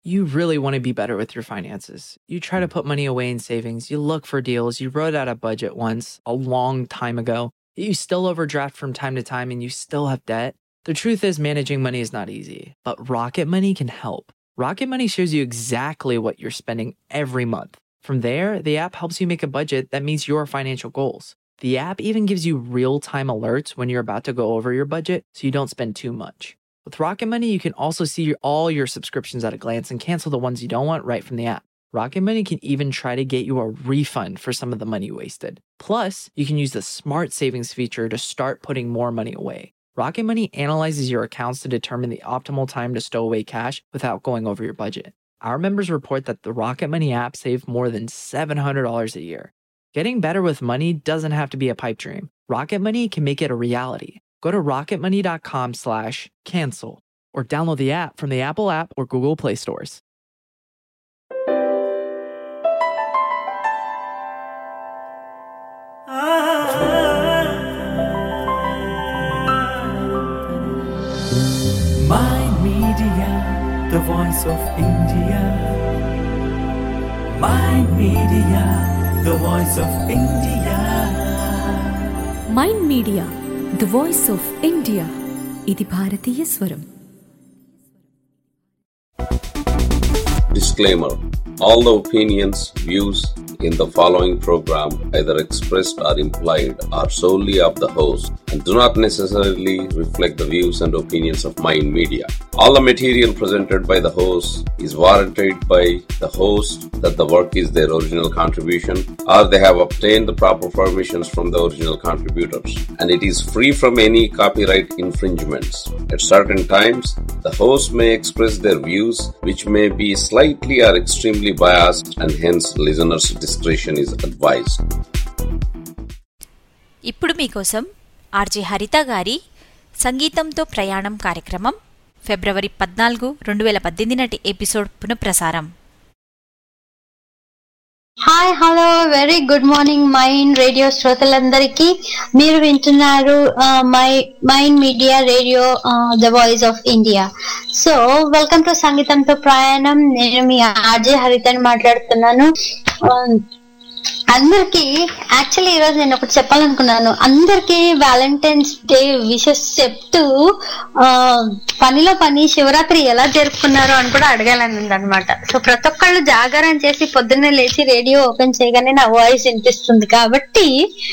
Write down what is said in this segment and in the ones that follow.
You really want to be better with your finances. You try to put money away in savings, you look for deals, you wrote out a budget once, a long time ago, you still overdraft from time to time and you still have debt. The truth is, managing money is not easy, but Rocket Money can help. Rocket Money shows you exactly what you're spending every month. From there, the app helps you make a budget that meets your financial goals. The app even gives you real-time alerts when you're about to go over your budget so you don't spend too much. With Rocket Money, you can also see all your subscriptions at a glance and cancel the ones you don't want right from the app. Rocket Money can even try to get you a refund for some of the money wasted. Plus, you can use the Smart Savings feature to start putting more money away. Rocket Money analyzes your accounts to determine the optimal time to stow away cash without going over your budget. Our members report that the Rocket Money app saved more than $700 a year. Getting better with money doesn't have to be a pipe dream. Rocket Money can make it a reality. Go to rocketmoney.com/cancel or download the app from the Apple App or Google Play stores. Mind Media, the voice of India. Mind Media, the voice of India. Mind media the voice of India. ఇది భారతీయ స్వరం. Disclaimer: all the opinions, views in the following program, either expressed or implied, are solely of the host and do not necessarily reflect the views and opinions of Mind Media. All the material presented by the host is warranted by the host that the work is their original contribution or they have obtained the proper permissions from the original contributors, and it is free from any copyright infringements. At certain times, the host may express their views which may be slightly or extremely biased, and hence listeners' discretion is advised. ఇప్పుడు మీకోసం RJ హరిత గారి సంగీతంతో ప్రయాణం కార్యక్రమం ఫిబ్రవరి 14, 2018 నాటి episode పునఃప్రసారం. Hi hello very good morning Mind radio శ్రోతలందరికీ. మీరు వింటున్నారు Mind Media radio, the voice of India. So welcome to సంగీతంతో ప్రయాణం. నేను మీ ఆర్జే హరితని మాట్లాడుతున్నాను. అందరికి యాక్చువల్లీ ఈరోజు నేను ఒకటి చెప్పాలనుకున్నాను. అందరికి వ్యాలంటైన్స్ డే విషెస్ చెప్తూ పనిలో పని శివరాత్రి ఎలా జరుపుకున్నారో అని కూడా అడగాలని అనమాట. సో ప్రతి ఒక్కళ్ళు జాగారం చేసి పొద్దున్నే లేచి రేడియో ఓపెన్ చేయగానే నా వాయిస్ వినిపిస్తుంది కాబట్టి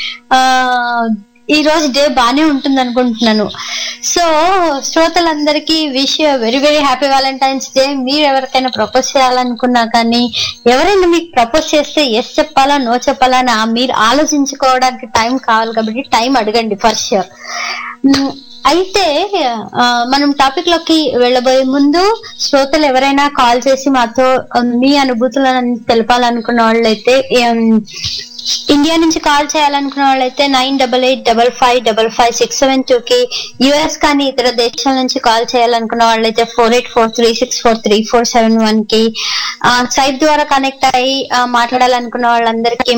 ఈ రోజు డే బానే ఉంటుంది అనుకుంటున్నాను. సో శ్రోతలందరికీ wish very very happy Valentine's Day. మీరు ఎవరికైనా ప్రపోజ్ చేయాలనుకున్నా కానీ, ఎవరైనా మీకు ప్రపోజ్ చేస్తే ఎస్ చెప్పాలా నో చెప్పాలా మీరు ఆలోచించుకోవడానికి టైం కావాలి కాబట్టి టైం అడగండి ఫర్ ష్యూర్. అయితే మనం టాపిక్ లోకి వెళ్ళబోయే ముందు శ్రోతలు ఎవరైనా కాల్ చేసి మాతో మీ అనుభూతులను తెలపాలనుకున్న వాళ్ళైతే, ఇండియా నుంచి కాల్ చేయాలనుకున్న వాళ్ళైతే 9885555672 కి, యుఎస్ కానీ ఇతర దేశాల నుంచి కాల్ చేయాలనుకున్న వాళ్ళైతే 4843643471 కి, సైట్ ద్వారా కనెక్ట్ అయ్యి మాట్లాడాలనుకున్న వాళ్ళందరికీ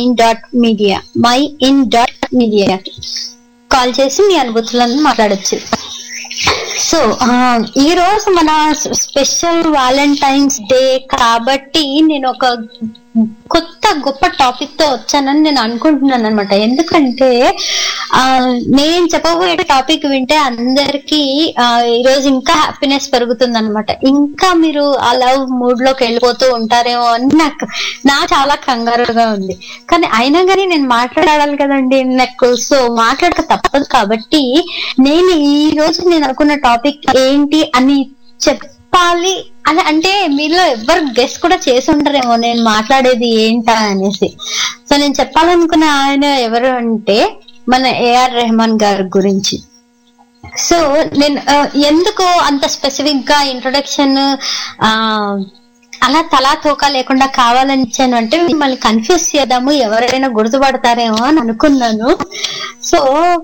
myin.media కాల్ చేసి మీ అనుభూతులను మాట్లాడచ్చు. సో ఈ రోజు మన స్పెషల్ వ్యాలంటైన్స్ డే కాబట్టి నేను ఒక కొత్త గొప్ప టాపిక్ తో వచ్చానని నేను అనుకుంటున్నాను అనమాట. ఎందుకంటే నేను చెప్పబోయే టాపిక్ వింటే అందరికి ఈరోజు ఇంకా హ్యాపీనెస్ పెరుగుతుంది అనమాట. ఇంకా మీరు ఆ లవ్ మూడ్ లోకి వెళ్ళిపోతూ ఉంటారేమో అని నాకు చాలా కంగారుగా ఉంది. కానీ అయినా కానీ నేను మాట్లాడాలి కదండి నాకు. సో మాట్లాడక తప్పదు కాబట్టి నేను ఈ రోజు నేను అనుకున్న టాపిక్ ఏంటి అని చెప్పాలి అని అంటే మీలో ఎవరు గెస్ కూడా చేసి ఉంటారేమో నేను మాట్లాడేది ఏంటా అనేసి. సో నేను చెప్పాలనుకున్న ఆయన ఎవరు అంటే మన ఏఆర్ రెహమాన్ గారి గురించి. సో నేను ఎందుకు అంత స్పెసిఫిక్ గా ఇంట్రొడక్షన్ అలా తలా తోకా లేకుండా కావాలని ఇచ్చాను అంటే మిమ్మల్ని కన్ఫ్యూజ్ చేద్దాము, ఎవరైనా గుర్తుపడతారేమో అని అనుకున్నాను. సో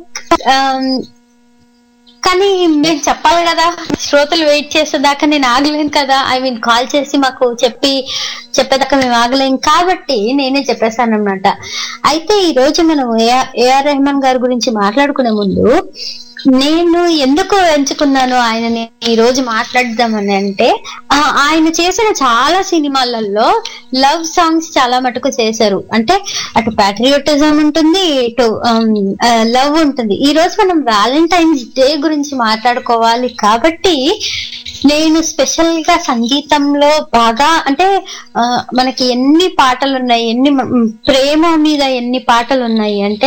కానీ మేము చెప్పాలి కదా, శ్రోతలు వెయిట్ చేసేదాకా నేను ఆగలేను కదా. కాల్ చేసి మాకు చెప్పేదాకా మేము ఆగలేం కాబట్టి నేనే చెప్పేశాను అనమాట. అయితే ఈ రోజు మనం ఏఆర్ రెహమాన్ గారి గురించి మాట్లాడుకునే ముందు నేను ఎందుకు ఎంచుకున్నాను ఆయనని ఈ రోజు మాట్లాడదామని అంటే, ఆయన చేసిన చాలా సినిమాలలో లవ్ సాంగ్స్ చాలా మటుకు చేశారు. అంటే అటు ప్యాట్రియోటిజం ఉంటుంది, ఇటు లవ్ ఉంటుంది. ఈ రోజు మనం వ్యాలంటైన్స్ డే గురించి మాట్లాడుకోవాలి కాబట్టి నేను స్పెషల్ గా సంగీతంలో బాగా అంటే మనకి ఎన్ని పాటలు ఉన్నాయి, ప్రేమ మీద ఎన్ని పాటలు ఉన్నాయి అంటే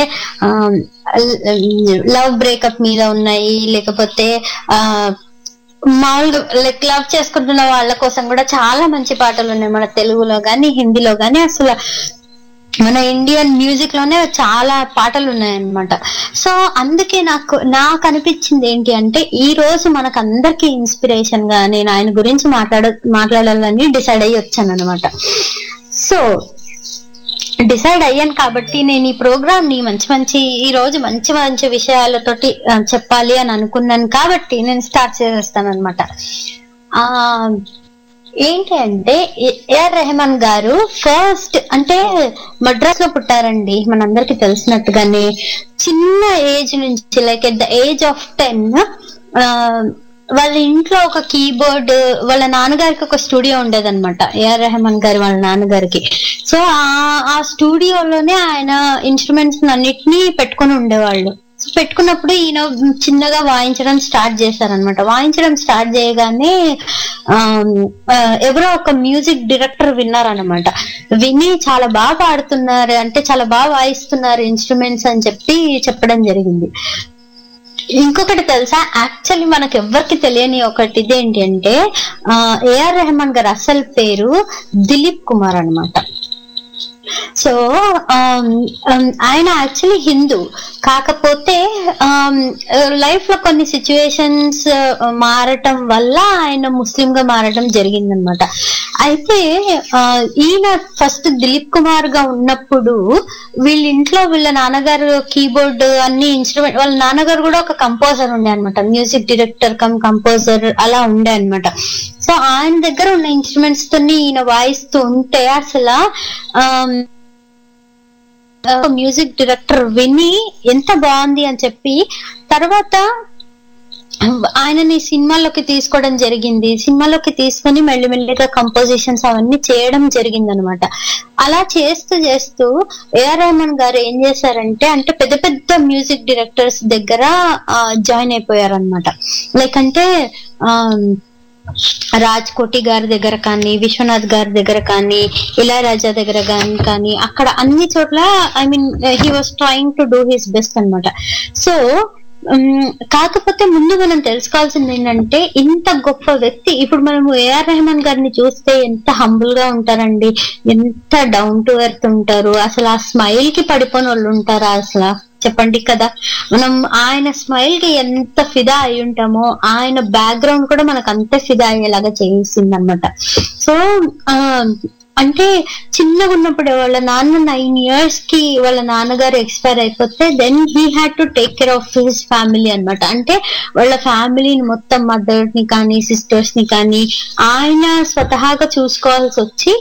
లవ్ బ్రేకప్ మీద ఉన్నాయి, లేకపోతే మామూలుగా లైక్ లవ్ చేసుకుంటున్న వాళ్ళ కోసం కూడా చాలా మంచి పాటలు ఉన్నాయి మన తెలుగులో గానీ హిందీలో గానీ. అసలు మన ఇండియన్ మ్యూజిక్ లోనే చాలా పాటలు ఉన్నాయన్నమాట. సో అందుకే నాకు అనిపించింది ఏంటి అంటే, ఈ రోజు మనకు అందరికి ఇన్స్పిరేషన్ గా నేను ఆయన గురించి మాట్లాడాలని డిసైడ్ అయ్యి వచ్చాను అనమాట. సో డిసైడ్ అయ్యాను కాబట్టి నేను ఈ ప్రోగ్రామ్ ని ఈ రోజు మంచి మంచి విషయాలతోటి చెప్పాలి అని అనుకున్నాను కాబట్టి నేను స్టార్ట్ చేసేస్తాను అనమాట. ఏంటి అంటే, ఏఆర్ రెహమాన్ గారు ఫస్ట్ అంటే మద్రాస్ లో పుట్టారండి మనందరికి తెలిసినట్టుగానే. చిన్న ఏజ్ నుంచి like at the age of 10 వాళ్ళ ఇంట్లో ఒక కీబోర్డ్, వాళ్ళ నాన్నగారికి ఒక స్టూడియో ఉండేదన్నమాట ఏఆర్ రెహమాన్ గారి వాళ్ళ నాన్నగారికి. సో ఆ స్టూడియోలోనే ఆయన ఇన్స్ట్రుమెంట్స్ అన్నిటినీ పెట్టుకుని ఉండేవాళ్ళు. పెట్టుకున్నప్పుడు ఈయన చిన్నగా వాయించడం స్టార్ట్ చేశారనమాట. వాయించడం స్టార్ట్ చేయగానే ఎవరో ఒక మ్యూజిక్ డైరెక్టర్ విన్నారనమాట. విని చాలా బాగా పాడుతున్నారు, అంటే చాలా బాగా వాయిస్తున్నారు ఇన్స్ట్రుమెంట్స్ అని చెప్పడం జరిగింది. ఇంకొకటి తెలుసా, యాక్చువల్లీ మనకు ఎవరికి తెలియని ఒకటి ఇదేంటి అంటే, ఏఆర్ రెహమాన్ గారు అసలు పేరు దిలీప్ కుమార్ అనమాట. సో ఆయన యాక్చువల్లీ హిందూ, కాకపోతే లైఫ్ లో కొన్ని సిచ్యువేషన్స్ మారటం వల్ల ఆయన ముస్లిం గా మారటం జరిగిందనమాట. అయితే ఈయన ఫస్ట్ దిలీప్ కుమార్ గా ఉన్నప్పుడు వీళ్ళ ఇంట్లో వీళ్ళ నాన్నగారు కీబోర్డ్ అన్ని ఇన్స్ట్రుమెంట్, వాళ్ళ నాన్నగారు కూడా ఒక కంపోజర్ ఉండే అనమాట, మ్యూజిక్ డైరెక్టర్ కమ్ కంపోజర్ అలా ఉండే అనమాట. సో ఆయన దగ్గర ఉన్న ఇన్స్ట్రుమెంట్స్ తోని ఈయన వాయిస్తూ ఉంటే అసలు మ్యూజిక్ డైరెక్టర్ విని ఎంత బాగుంది అని చెప్పి తర్వాత ఆయనని సినిమాలోకి తీసుకోవడం జరిగింది. సినిమాలోకి తీసుకొని మెల్లిమెల్లిగా కంపోజిషన్స్ అవన్నీ చేయడం జరిగింది అనమాట. అలా చేస్తూ ఏఆర్ రెహమాన్ గారు ఏం చేశారంటే, అంటే పెద్ద పెద్ద మ్యూజిక్ డైరెక్టర్స్ దగ్గర జాయిన్ అయిపోయారు అనమాట. లైక్ అంటే రాజ్ కోటి గారి దగ్గర కానీ, విశ్వనాథ్ గారి దగ్గర కానీ, ఇళయరాజా దగ్గర కానీ అక్కడ అన్ని చోట్ల I mean he was trying to do his best అనమాట. సో కాకపోతే ముందు మనం తెలుసుకోవాల్సింది ఏంటంటే, ఇంత గొప్ప వ్యక్తి, ఇప్పుడు మనము ఏఆర్ రెహమాన్ గారిని చూస్తే ఎంత హంబుల్ గా ఉంటారండి, ఎంత డౌన్ టు ఎర్త్ ఉంటారు. అసలు ఆ స్మైల్ కి పడిపోయిన వాళ్ళు ఉంటారా అసలు చెప్పండి కదా. మనం ఆయన స్మైల్ కి ఎంత ఫిదా అయి ఉంటామో, ఆయన బ్యాక్గ్రౌండ్ కూడా మనకు అంతే ఫిదా అయ్యేలాగా చేసింది అనమాట. సో అంటే చిన్నగా ఉన్నప్పుడు వాళ్ళ నాన్న 9 years కి వాళ్ళ నాన్నగారు ఎక్స్పైర్ అయిపోతే then he had to take care of his family అనమాట. అంటే వాళ్ళ ఫ్యామిలీని మొత్తం మదర్ ని కానీ సిస్టర్స్ ని కానీ ఆయన స్వతహాగా చూసుకోవాల్సి వచ్చి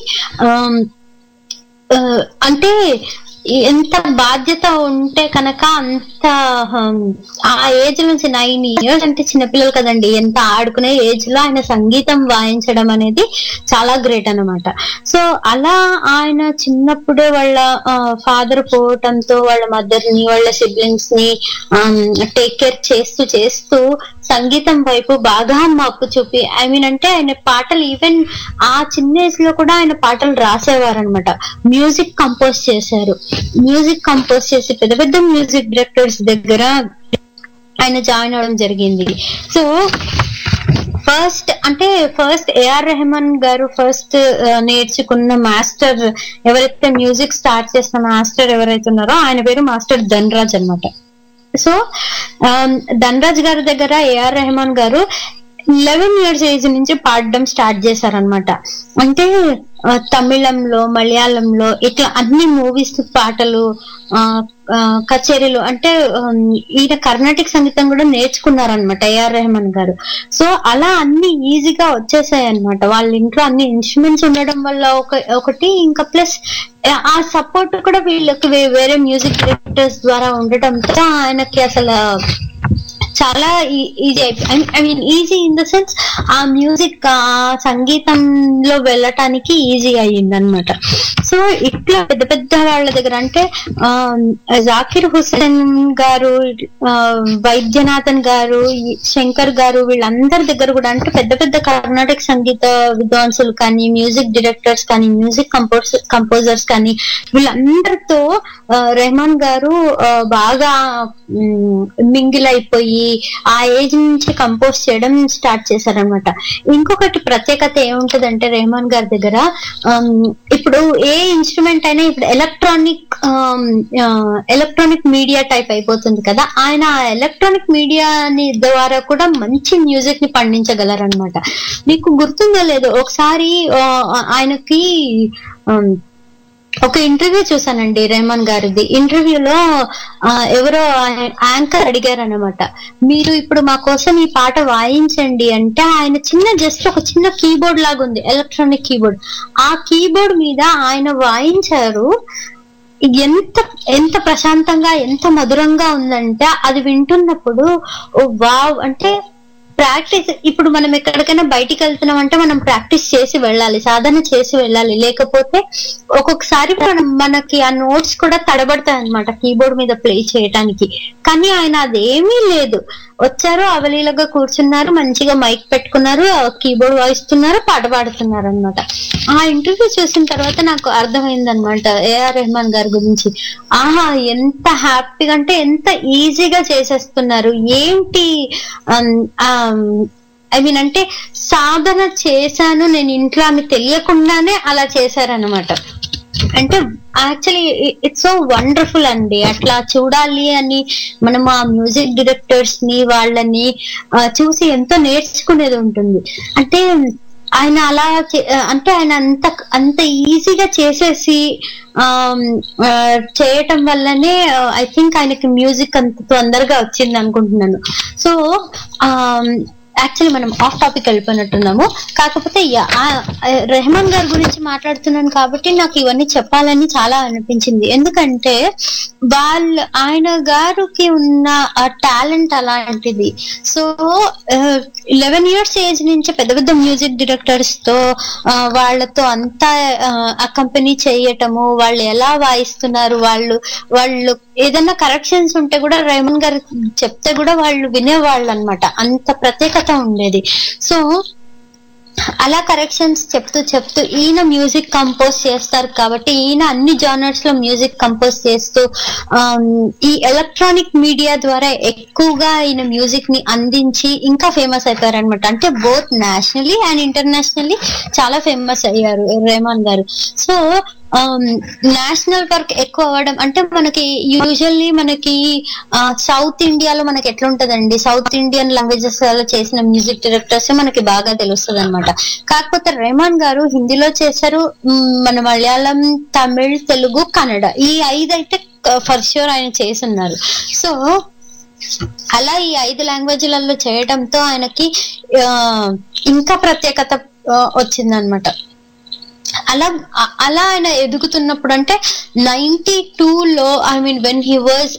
అంటే ఎంత బాధ్యత ఉంటే కనుక అంత ఆ ఏజ్ నుంచి 9 years అంటే చిన్నపిల్లలు కదండి, ఎంత ఆడుకునే ఏజ్ లో ఆయన సంగీతం వాయించడం అనేది చాలా గ్రేట్ అన్నమాట. సో అలా ఆయన చిన్నప్పుడే వాళ్ళ ఫాదర్ పోవటంతో వాళ్ళ మదర్ ని వాళ్ళ సిబ్లింగ్స్ ని టేక్ కేర్ చేస్తూ సంగీతం వైపు బాగా మప్పు చూపి, ఐ మీన్ అంటే ఆయన పాటలు ఈవెన్ ఆ చిన్న ఏజ్ లో కూడా ఆయన పాటలు రాసేవారు అనమాట. మ్యూజిక్ కంపోజ్ చేశారు. మ్యూజిక్ కంపోజ్ చేసి పెద్ద పెద్ద మ్యూజిక్ డైరెక్టర్స్ దగ్గర ఆయన జాయిన్ అవడం జరిగింది. సో ఫస్ట్ ఏఆర్ రెహమాన్ గారు ఫస్ట్ నేర్చుకున్న మాస్టర్ ఎవరైతే మ్యూజిక్ స్టార్ట్ చేసిన మాస్టర్ ఎవరైతే ఉన్నారో ఆయన పేరు మాస్టర్ ధనరాజ్ అన్నమాట. సో ధనరాజ్ గారి దగ్గర ఏఆర్ రెహమాన్ గారు 11 years ఏజ్ నుంచి పాడడం స్టార్ట్ చేశారనమాట. అంటే తమిళంలో, మలయాళంలో ఇట్లా అన్ని మూవీస్ పాటలు, కచేరీలు, అంటే ఈయన కర్ణాటక సంగీతం కూడా నేర్చుకున్నారనమాట ఏఆర్ రెహమాన్ గారు. సో అలా అన్ని ఈజీగా వచ్చేసాయి అనమాట. వాళ్ళ ఇంట్లో అన్ని ఇన్స్ట్రుమెంట్స్ ఉండడం వల్ల ఒకటి, ఇంకా ప్లస్ ఆ సపోర్ట్ కూడా వీళ్ళకి వేరే మ్యూజిక్ డైరెక్టర్స్ ద్వారా ఉండటంతో ఆయనకి అసలు చాలా ఈజీ అయిపోయింది. I mean easy in the sense ఆ మ్యూజిక్ సంగీతంలో వెళ్ళటానికి ఈజీ అయ్యింది అనమాట. సో ఇట్లా పెద్ద పెద్ద వాళ్ళ దగ్గర అంటే జాకిర్ హుస్సేన్ గారు, వైద్యనాథన్ గారు, శంకర్ గారు, వీళ్ళందరి దగ్గర కూడా అంటే పెద్ద పెద్ద కర్ణాటక సంగీత విద్వాంసులు కానీ, మ్యూజిక్ డైరెక్టర్స్ కానీ, మ్యూజిక్ కంపోజర్స్ కానీ, వీళ్ళందరితో రెహమాన్ గారు బాగా మింగిల్ అయిపోయి ఆ ఏజ్ నుంచి కంపోజ్ చేయడం స్టార్ట్ చేశారనమాట. ఇంకొకటి ప్రత్యేకత ఏముంటదంటే రెహమాన్ గారి దగ్గర, ఇప్పుడు ఏ ఇన్స్ట్రుమెంట్ అయినా ఇప్పుడు ఎలక్ట్రానిక్ మీడియా టైప్ అయిపోతుంది కదా, ఆయన ఆ ఎలక్ట్రానిక్ మీడియా ద్వారా కూడా మంచి మ్యూజిక్ ని పండించగలరనమాట. మీకు గుర్తుందో లేదో, ఒకసారి ఆయనకి ఒక ఇంటర్వ్యూ చూసానండి రెహమాన్ గారిది. ఇంటర్వ్యూలో ఎవరో యాంకర్ అడిగారు అనమాట, మీరు ఇప్పుడు మా కోసం ఈ పాట వాయించండి అంటే, ఆయన జస్ట్ ఒక చిన్న కీబోర్డ్ లాగా ఉంది, ఎలక్ట్రానిక్ కీబోర్డ్. ఆ కీబోర్డ్ మీద ఆయన వాయించారు. ఎంత ప్రశాంతంగా, ఎంత మధురంగా ఉందంటే అది వింటున్నప్పుడు వావ్. అంటే ప్రాక్టీస్, ఇప్పుడు మనం ఎక్కడికైనా బయటికి వెళ్తున్నాం అంటే మనం ప్రాక్టీస్ చేసి వెళ్ళాలి, సాధన చేసి వెళ్ళాలి. లేకపోతే ఒక్కొక్కసారి మనకి ఆ నోట్స్ కూడా తడబడతాయి అనమాట కీబోర్డ్ మీద ప్లే చేయటానికి. కానీ ఆయన అదేమీ లేదు, వచ్చారు, అవలీలగా కూర్చున్నారు, మంచిగా మైక్ పెట్టుకున్నారు, కీబోర్డ్ వాయిస్తున్నారు, పాట పాడుతున్నారు అనమాట. ఆ ఇంటర్వ్యూ చూసిన తర్వాత నాకు అర్థమైంది అనమాట ఏఆర్ రెహమాన్ గారి గురించి. ఆహా, ఎంత హ్యాపీగా అంటే ఎంత ఈజీగా చేసేస్తున్నారు ఏంటి. ఐ మీన్ అంటే సాధన చేశాను నేను ఇంట్లో అని తెలియకుండానే అలా చేశారనమాట. అంటే యాక్చువల్లీ ఇట్స్ సో వండర్ఫుల్ అండి. అట్లా చూడాలి అని మనం ఆ మ్యూజిక్ డైరెక్టర్స్ ని వాళ్ళని చూసి ఎంతో నేర్చుకునేది ఉంటుంది. అంటే ఆయన అలా అంటే ఆయన అంత ఈజీగా చేసేసి చేయటం వల్లనే ఐ థింక్ ఆయనకి మ్యూజిక్ అంత తొందరగా వచ్చింది అనుకుంటున్నాను. సో యాక్చువల్లీ మనం ఆఫ్ టాపిక్ వెళ్ళిపోయినట్టున్నాము. కాకపోతే రెహమాన్ గారి గురించి మాట్లాడుతున్నాను కాబట్టి నాకు ఇవన్నీ చెప్పాలని చాలా అనిపించింది. ఎందుకంటే ఆయన గారికి ఉన్న టాలెంట్ అలాంటిది. సో 11 years ఏజ్ నుంచి పెద్ద పెద్ద మ్యూజిక్ డైరెక్టర్స్ తో వాళ్ళతో అంతా అకంపెనీ చేయటము, వాళ్ళు ఎలా వాయిస్తున్నారు, వాళ్ళు ఏదైనా కరెక్షన్స్ ఉంటే కూడా రెహమాన్ గారు చెప్తే కూడా వాళ్ళు వినేవాళ్ళు అనమాట. అంత ప్రత్యేకత ఉండేది. సో అలా కరెక్షన్స్ చెప్తూ ఈయన మ్యూజిక్ కంపోజ్ చేస్తారు కాబట్టి ఈయన అన్ని జానర్స్ లో మ్యూజిక్ కంపోజ్ చేస్తూ ఈ ఎలక్ట్రానిక్ మీడియా ద్వారా ఎక్కువగా ఈయన మ్యూజిక్ ని అందించి ఇంకా ఫేమస్ అయిపోయారు అనమాట. అంటే బోత్ నేషనల్లీ అండ్ ఇంటర్నేషనల్లీ చాలా ఫేమస్ అయ్యారు రెహమాన్ గారు. సో నేషనల్ వర్క్ ఎక్కువ అవ్వడం అంటే మనకి యూజువల్లీ మనకి సౌత్ ఇండియాలో మనకి ఎట్లా ఉంటదండి, సౌత్ ఇండియన్ లాంగ్వేజెస్ చేసిన మ్యూజిక్ డైరెక్టర్స్ మనకి బాగా తెలుస్తుంది అనమాట. కాకపోతే రెహమాన్ గారు హిందీలో చేశారు, మన మలయాళం, తమిళ్, తెలుగు, కన్నడ, ఈ 5 అయితే ఫర్ ష్యూర్ ఆయన చేసున్నారు. సో అలా ఈ 5 లాంగ్వేజ్లలో చేయడంతో ఆయనకి ఇంకా ప్రత్యేకత వచ్చిందనమాట. అలా ఆయన ఎదుగుతున్నప్పుడు అంటే 92లో I mean when he was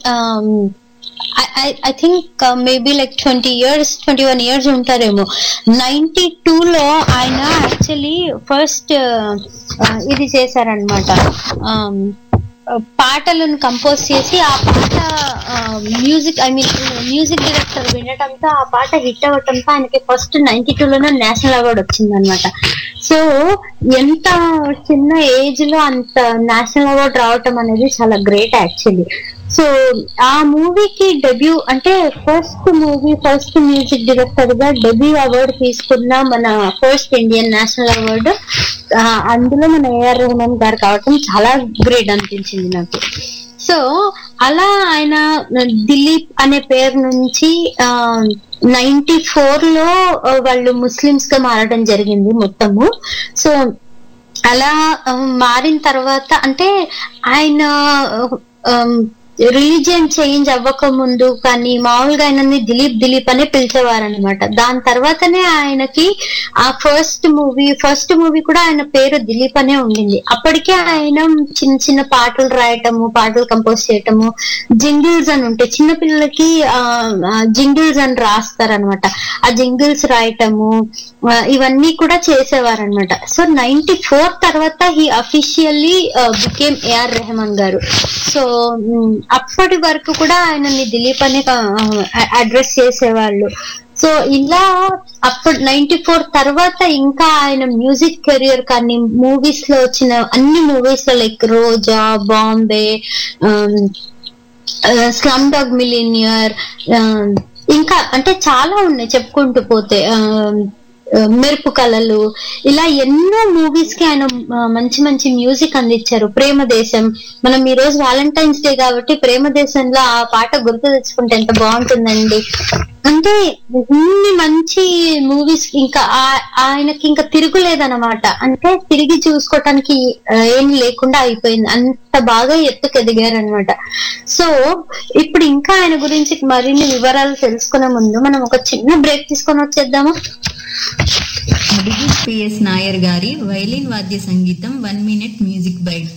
I think maybe like 21 years ఉంటారేమో. 92లో ఆయన యాక్చువల్లీ ఫస్ట్ ఇది చేశారనమాట, పాటలను కంపోజ్ చేసి ఆ పాట మ్యూజిక్ డైరెక్టర్ వినటంతో ఆ పాట హిట్ అవ్వటంతో ఆయనకి ఫస్ట్ 92లోనే నేషనల్ అవార్డు వచ్చిందనమాట. సో ఎంత చిన్న ఏజ్ లో అంత నేషనల్ అవార్డు రావటం అనేది చాలా గ్రేట్ యాక్చువల్లీ. సో ఆ మూవీకి డెబ్యూ అంటే ఫస్ట్ మ్యూజిక్ డైరెక్టర్ గా డెబ్యూ అవార్డు తీసుకున్న మన ఫస్ట్ ఇండియన్ నేషనల్ అవార్డు అందులో మన ఏఆర్ రెహమాన్ గారు కావటం చాలా గ్రేట్ అనిపించింది నాకు. సో అలా ఆయన దిలీప్ అనే పేరు నుంచి 94లో వాళ్ళు ముస్లిమ్స్ గా మారడం జరిగింది మొత్తము. సో అలా మారిన తర్వాత అంటే ఆయన రిలీజియన్ చేంజ్ అవ్వక ముందు కానీ మామూలుగా ఆయనని దిలీప్ అనే పిలిచేవారనమాట. దాని తర్వాతనే ఆయనకి ఆ ఫస్ట్ మూవీ కూడా ఆయన పేరు దిలీప్ అనే ఉండింది. అప్పటికే ఆయన చిన్న చిన్న పాటలు రాయటము, పాటలు కంపోజ్ చేయటము, జింగిల్స్ అని ఉంటాయి చిన్నపిల్లలకి, జింగిల్స్ అని రాస్తారనమాట. ఆ జింగిల్స్ రాయటము ఇవన్నీ కూడా చేసేవారనమాట. సో 94 తర్వాత he officially became AR Rahman గారు. సో అప్పటి వరకు కూడా ఆయనని దిలీప్ అనే అడ్రస్ చేసేవాళ్ళు. సో ఇలా అప్పుడు 94 తర్వాత ఇంకా ఆయన మ్యూజిక్ కెరియర్ కానీ మూవీస్ లో వచ్చిన అన్ని మూవీస్ లో like Roja, Bombay, Slumdog Millionaire, ఇంకా అంటే చాలా ఉన్నాయి చెప్పుకుంటూ పోతే, మెరుపు కళలు, ఇలా ఎన్నో మూవీస్ కి ఆయన మంచి మంచి మ్యూజిక్ అందించారు. ప్రేమ దేశం, మనం ఈ రోజు వ్యాలంటైన్స్ డే కాబట్టి ప్రేమ దేశంలో ఆ పాట గుర్తు తెచ్చుకుంటే ఎంత బాగుంటుందండి. అంటే ఇన్ని మంచి మూవీస్ ఇంకా ఆయనకి ఇంకా తిరుగులేదన్నమాట. అంటే తిరిగి చూసుకోవటానికి ఏం లేకుండా అయిపోయింది, అంత బాగా ఎత్తుకు ఎదిగారనమాట. సో ఇప్పుడు ఇంకా ఆయన గురించి మరిన్ని వివరాలు తెలుసుకునే ముందు మనం ఒక చిన్న బ్రేక్ తీసుకొని వచ్చేద్దామా. అభిజిత్ పిఎస్ నాయర్ గారి వైలిన్ వాద్య సంగీతం 1 minute music byte.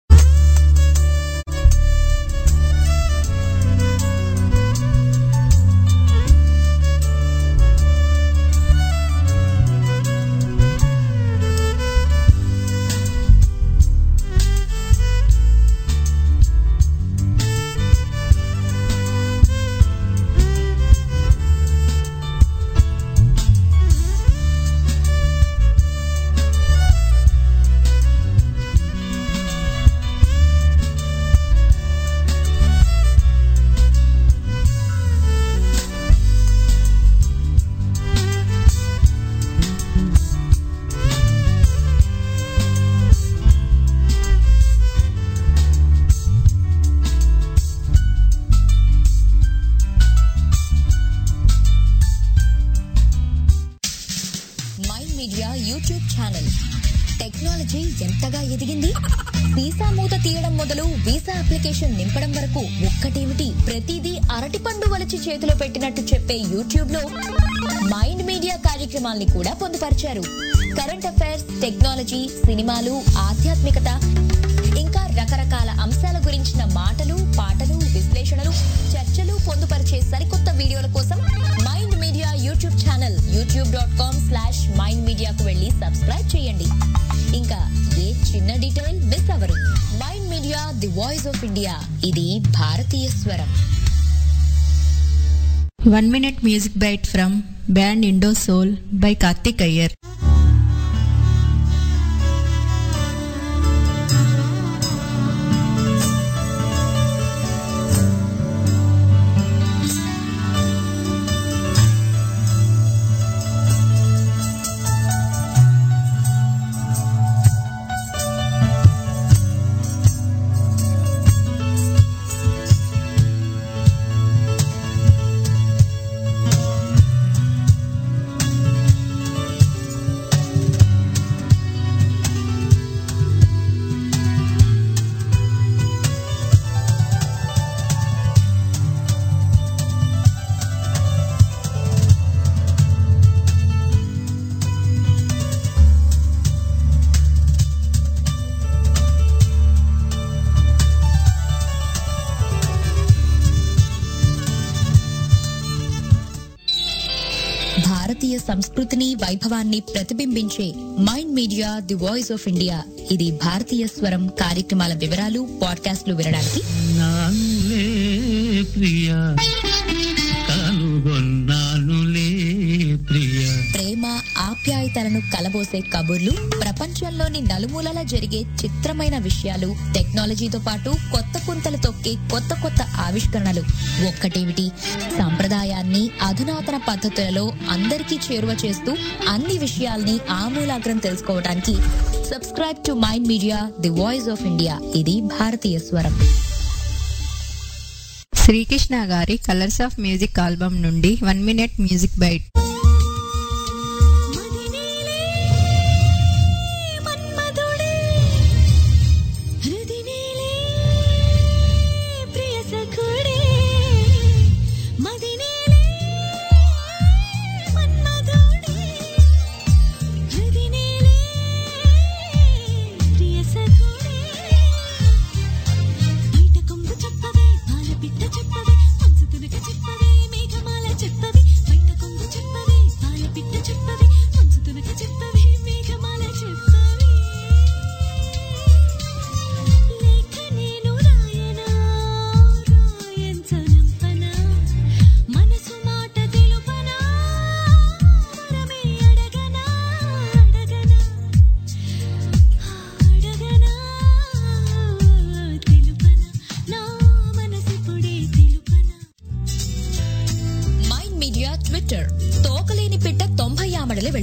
YouTube channel. Technology ఎంతగా ఎదిగింది. వీసా మూత తీయడం మొదలు వీసా అప్లికేషన్ నింపడం వరకు ఒక్కటేమిటి ప్రతిదీ అరటిపండు వలచి చేతిలో పెట్టినట్టు చెప్పే యూట్యూబ్ లో మైండ్ మీడియా కార్యక్రమాల్ని కూడా పొందుపరిచారు. కరెంట్ అఫైర్స్, టెక్నాలజీ, సినిమాలు, ఆధ్యాత్మికత, ఇంకా రకరకాల అంశాల గురించిన మాటలు, పాటలు, విశ్లేషణలు, చర్చలు పొందుపరిచే సరికొత్త వీడియోల కోసం mind media YouTube channel youtube.com/mindmedia కు వెళ్లి సబ్స్క్రైబ్ చేయండి. ఇంకా ఏ చిన్న డీటెయిల్ మిస్ అవ్వరు. Mind media, the voice of India. ఇది భారతీయ స్వరం. 1 minute music bite from band Indo Soul by Karthik Iyer. భారతీయ సంస్కృతిని, వైభవాన్ని ప్రతిబింబించే Mind media, the voice of India. ఇది భారతీయ స్వరం కార్యక్రమాల వివరాలు, పాడ్కాస్ట్లు వినడానికి ప్రేమ, ఆప్యాయతలను కలబోసే కబుర్లు, ప్రపంచంలోని నలుమూలలా జరిగే చిత్రమైన విషయాలు, టెక్నాలజీతో పాటు కొత్త పుంతలు తొక్కే కొత్త కొత్త ఆవిష్కరణలు. ఒక్కటేమిటి, సంప్రదాయాన్ని అధునాతన పద్ధతులలో అందరికీ చేరువ చేస్తూ అన్ని విషయాల్ని ఆమూలాగ్రం తెలుసుకోవడానికి subscribe to mind media, the voice of India. ఇది భారతీయ స్వరం. శ్రీకృష్ణ గారి కలర్స్ ఆఫ్ మ్యూజిక్ ఆల్బమ్ నుండి 1 minute మ్యూజిక్ బైట్. ప్రియ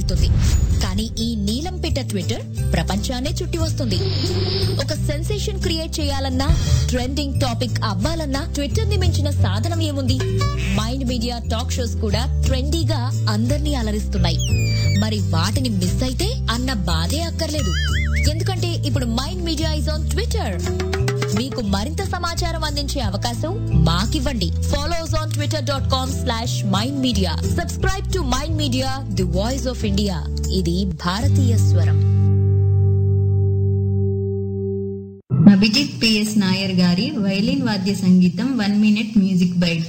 వెళ్తుంది. కానీ ఈ నీలం పిట్ట ట్విట్టర్ ప్రపంచాన్నే చుట్టి వస్తుంది. ఒక సెన్సేషన్ క్రియేట్ చేయాలన్నా, ట్రెండింగ్ టాపిక్ అవ్వాలన్నా ట్విట్టర్ ని మించిన సాధనం ఏముంది? మైండ్ మీడియా టాక్ షోస్ కూడా ట్రెండీగా అందర్నీ అలరిస్తున్నాయి. మరి వాటిని మిస్ అయితే అన్న బాధే అక్కర్లేదు. ఎందుకంటే ఇప్పుడు mind media is on Twitter. మీకు మరింత సమాచారం అందించే అవకాశం మాకివ్వండి. Follows on twitter.com/mindmedia. Subscribe to mind media, the voice of India. ఇది భారతీయ స్వరం. అభిజిత్ పిఎస్ నాయర్ గారి వైలిన్ వాద్య సంగీతం 1 minute music byte.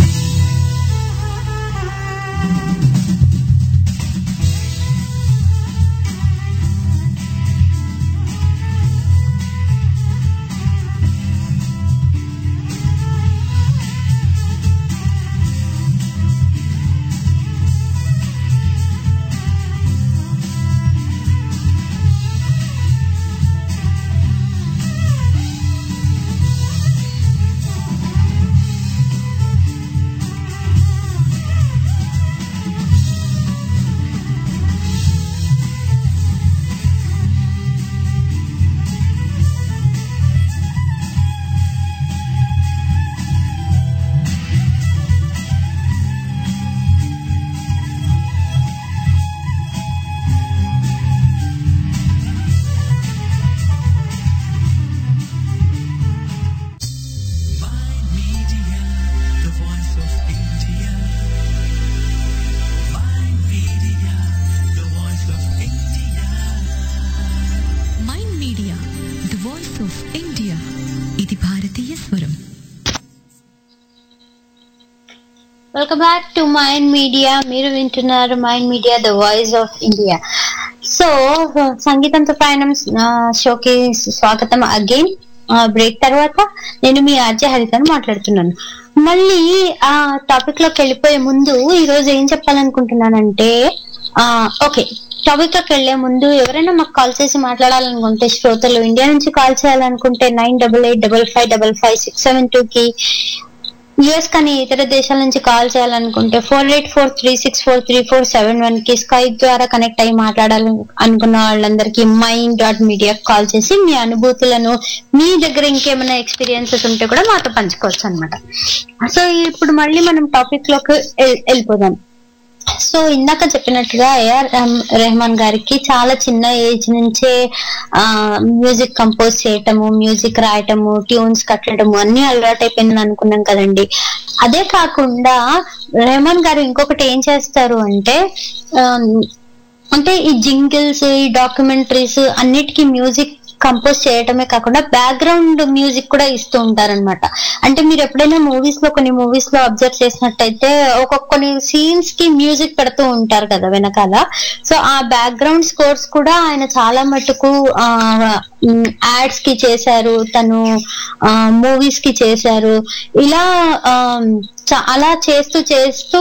Welcome back to mind Media. మీరు వింటున్నారు Mind Media, the voice of India. So సంగీతంతో ప్రయాణం షోకి స్వాగతం అగైన్. బ్రేక్ తర్వాత నేను మీ ఆర్జే హరితను మాట్లాడుతున్నాను. మళ్ళీ ఆ టాపిక్ లోకి వెళ్ళిపోయే ముందు ఈ రోజు ఏం చెప్పాలనుకుంటున్నానంటే, ఓకే టాపిక్ లోకి వెళ్లే ముందు ఎవరైనా మాకు కాల్ చేసి మాట్లాడాలనుకుంటే, శ్రోతలు ఇండియా నుంచి కాల్ చేయాలనుకుంటే 9888555672 కి, యుఎస్ కానీ ఇతర దేశాల నుంచి కాల్ చేయాలనుకుంటే 4843643471 కి, స్కైప్ ద్వారా కనెక్ట్ అయ్యి మాట్లాడాలి అనుకున్న వాళ్ళందరికీ mind.media కాల్ చేసి మీ అనుభూతులను, మీ దగ్గర ఇంకేమైనా ఎక్స్పీరియన్సెస్ ఉంటే కూడా మాతో పంచుకోవచ్చు అనమాట. సో ఇప్పుడు మళ్ళీ మనం టాపిక్ లోకి వెళ్ళిపోదాం. సో ఇందాక చెప్పినట్టుగా ఏఆర్ రెహమాన్ గారికి చాలా చిన్న ఏజ్ నుంచే మ్యూజిక్ కంపోజ్ చేయటము, మ్యూజిక్ రాయటము, ట్యూన్స్ కట్టడము అన్ని అలవాటు అయిపోయిందని అనుకున్నాం కదండి. అదే కాకుండా రెహమాన్ గారు ఇంకొకటి ఏం చేస్తారు అంటే ఈ జింగిల్స్, ఈ డాక్యుమెంటరీస్ అన్నిటికీ మ్యూజిక్ కంపోజ్ చేయటమే కాకుండా బ్యాక్గ్రౌండ్ మ్యూజిక్ కూడా ఇస్తూ ఉంటారనమాట. అంటే మీరు ఎప్పుడైనా కొన్ని మూవీస్ లో అబ్జర్వ్ చేసినట్టయితే కొన్ని సీన్స్ కి మ్యూజిక్ పెడుతూ ఉంటారు కదా వెనకాల. సో ఆ బ్యాక్గ్రౌండ్ స్కోర్స్ కూడా ఆయన చాలా మటుకు యాడ్స్ కి చేశారు, తను మూవీస్ కి చేశారు. ఇలా అలా చేస్తూ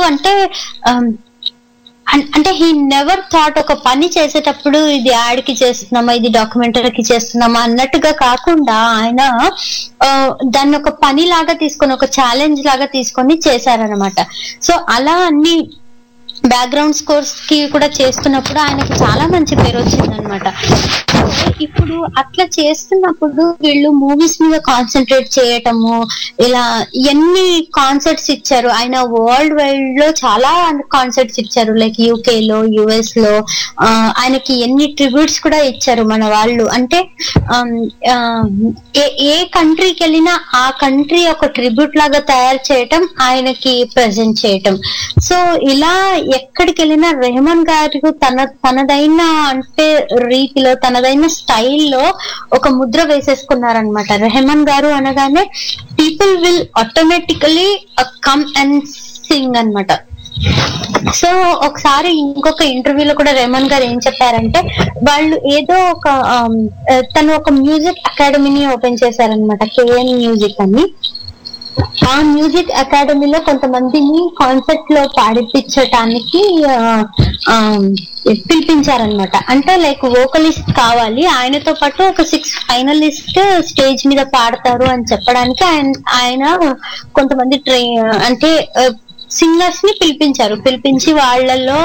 అంటే హీ నెవర్ థాట్ ఒక పని చేసేటప్పుడు ఇది యాడ్ కి చేస్తున్నామా, ఇది డాక్యుమెంటరీకి చేస్తున్నామా అన్నట్టుగా కాకుండా ఆయన దాన్ని ఒక పని లాగా తీసుకొని, ఒక ఛాలెంజ్ లాగా తీసుకొని చేశారనమాట. సో అలా అన్ని బ్యాక్గ్రౌండ్ స్కోర్స్ కి కూడా చేస్తున్నప్పుడు ఆయనకి చాలా మంచి పేరు వచ్చిందనమాట. ఇప్పుడు అట్లా చేస్తున్నప్పుడు వీళ్ళు మూవీస్ మీద కాన్సన్ట్రేట్ చేయటము, ఇలా ఎన్ని కాన్సర్ట్స్ ఇచ్చారు ఆయన, వరల్డ్ వైడ్ లో చాలా కాన్సర్ట్స్ ఇచ్చారు, లైక్ యూకే లో, యుఎస్ లో. ఆయనకి ఎన్ని ట్రిబ్యూట్స్ కూడా ఇచ్చారు మన వాళ్ళు. అంటే ఏ కంట్రీకి వెళ్ళినా ఆ కంట్రీ ఒక ట్రిబ్యూట్ లాగా తయారు చేయటం, ఆయనకి ప్రెజెంట్ చేయటం. సో ఇలా ఎక్కడికి వెళ్ళినా రెహమాన్ గారు తనదైన రీతిలో, తనదైన స్టైల్లో ఒక ముద్ర వేసేసుకున్నారనమాట. రెహమాన్ గారు అనగానే people will automatically come and sing అనమాట. సో ఒకసారి ఇంకొక ఇంటర్వ్యూలో కూడా రెహమాన్ గారు ఏం చెప్పారంటే, వాళ్ళు ఏదో తను ఒక మ్యూజిక్ అకాడమీని ఓపెన్ చేశారనమాట, కేఎన్ మ్యూజిక్ అని. ఆ మ్యూజిక్ అకాడమీలో కొంతమందిని కాన్సర్ట్ లో పాడిపించటానికి పిలిపించారనమాట. అంటే లైక్ వోకలిస్ట్ కావాలి, ఆయనతో పాటు ఒక 6 ఫైనలిస్ట్ స్టేజ్ మీద పాడతారు అని చెప్పడానికి ఆయన కొంతమంది సింగర్స్ ని పిలిపించి వాళ్ళలో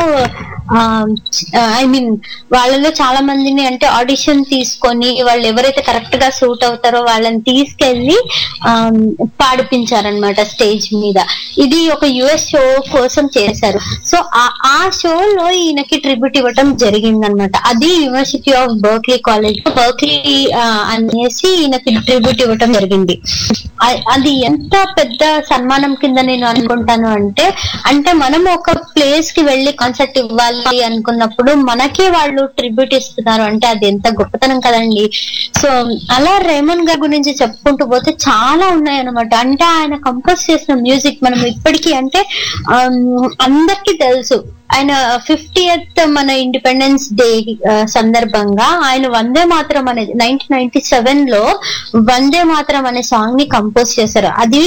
వాళ్ళలో చాలా మందిని అంటే ఆడిషన్ తీసుకొని వాళ్ళు ఎవరైతే కరెక్ట్ గా సూట్ అవుతారో వాళ్ళని తీసుకెళ్లి పాడిపించారనమాట స్టేజ్ మీద. ఇది ఒక యుఎస్ షో కోసం చేశారు. సో ఆ షోలో ఈయనకి ట్రిబ్యూట్ ఇవ్వటం జరిగిందనమాట. అది university of Berklee college Berklee అనేసి ఈయనకి ట్రిబ్యూట్ ఇవ్వటం జరిగింది. అది ఎంత పెద్ద సన్మానం కింద నేను అనుకుంటాను అంటే మనం ఒక ప్లేస్ కి వెళ్ళి కాన్సర్ట్ ఇవ్వాలి అనుకున్నప్పుడు మనకే వాళ్ళు ట్రిబ్యూట్ ఇస్తున్నారు అంటే అది ఎంత గొప్పతనం కదండి. సో అలా రెహమాన్ గారి గురించి చెప్పుకుంటూ పోతే చాలా ఉన్నాయన్నమాట. అంటే ఆయన కంపోజ్ చేసిన మ్యూజిక్ మనం ఇప్పటికీ అంటే అందరికీ తెలుసు. ఆయన 50th మన ఇండిపెండెన్స్ డే సందర్భంగా ఆయన వందే మాతరం అనేది 1997లో వందే మాతరం అనే సాంగ్ ని కంపోజ్ చేశారు. అది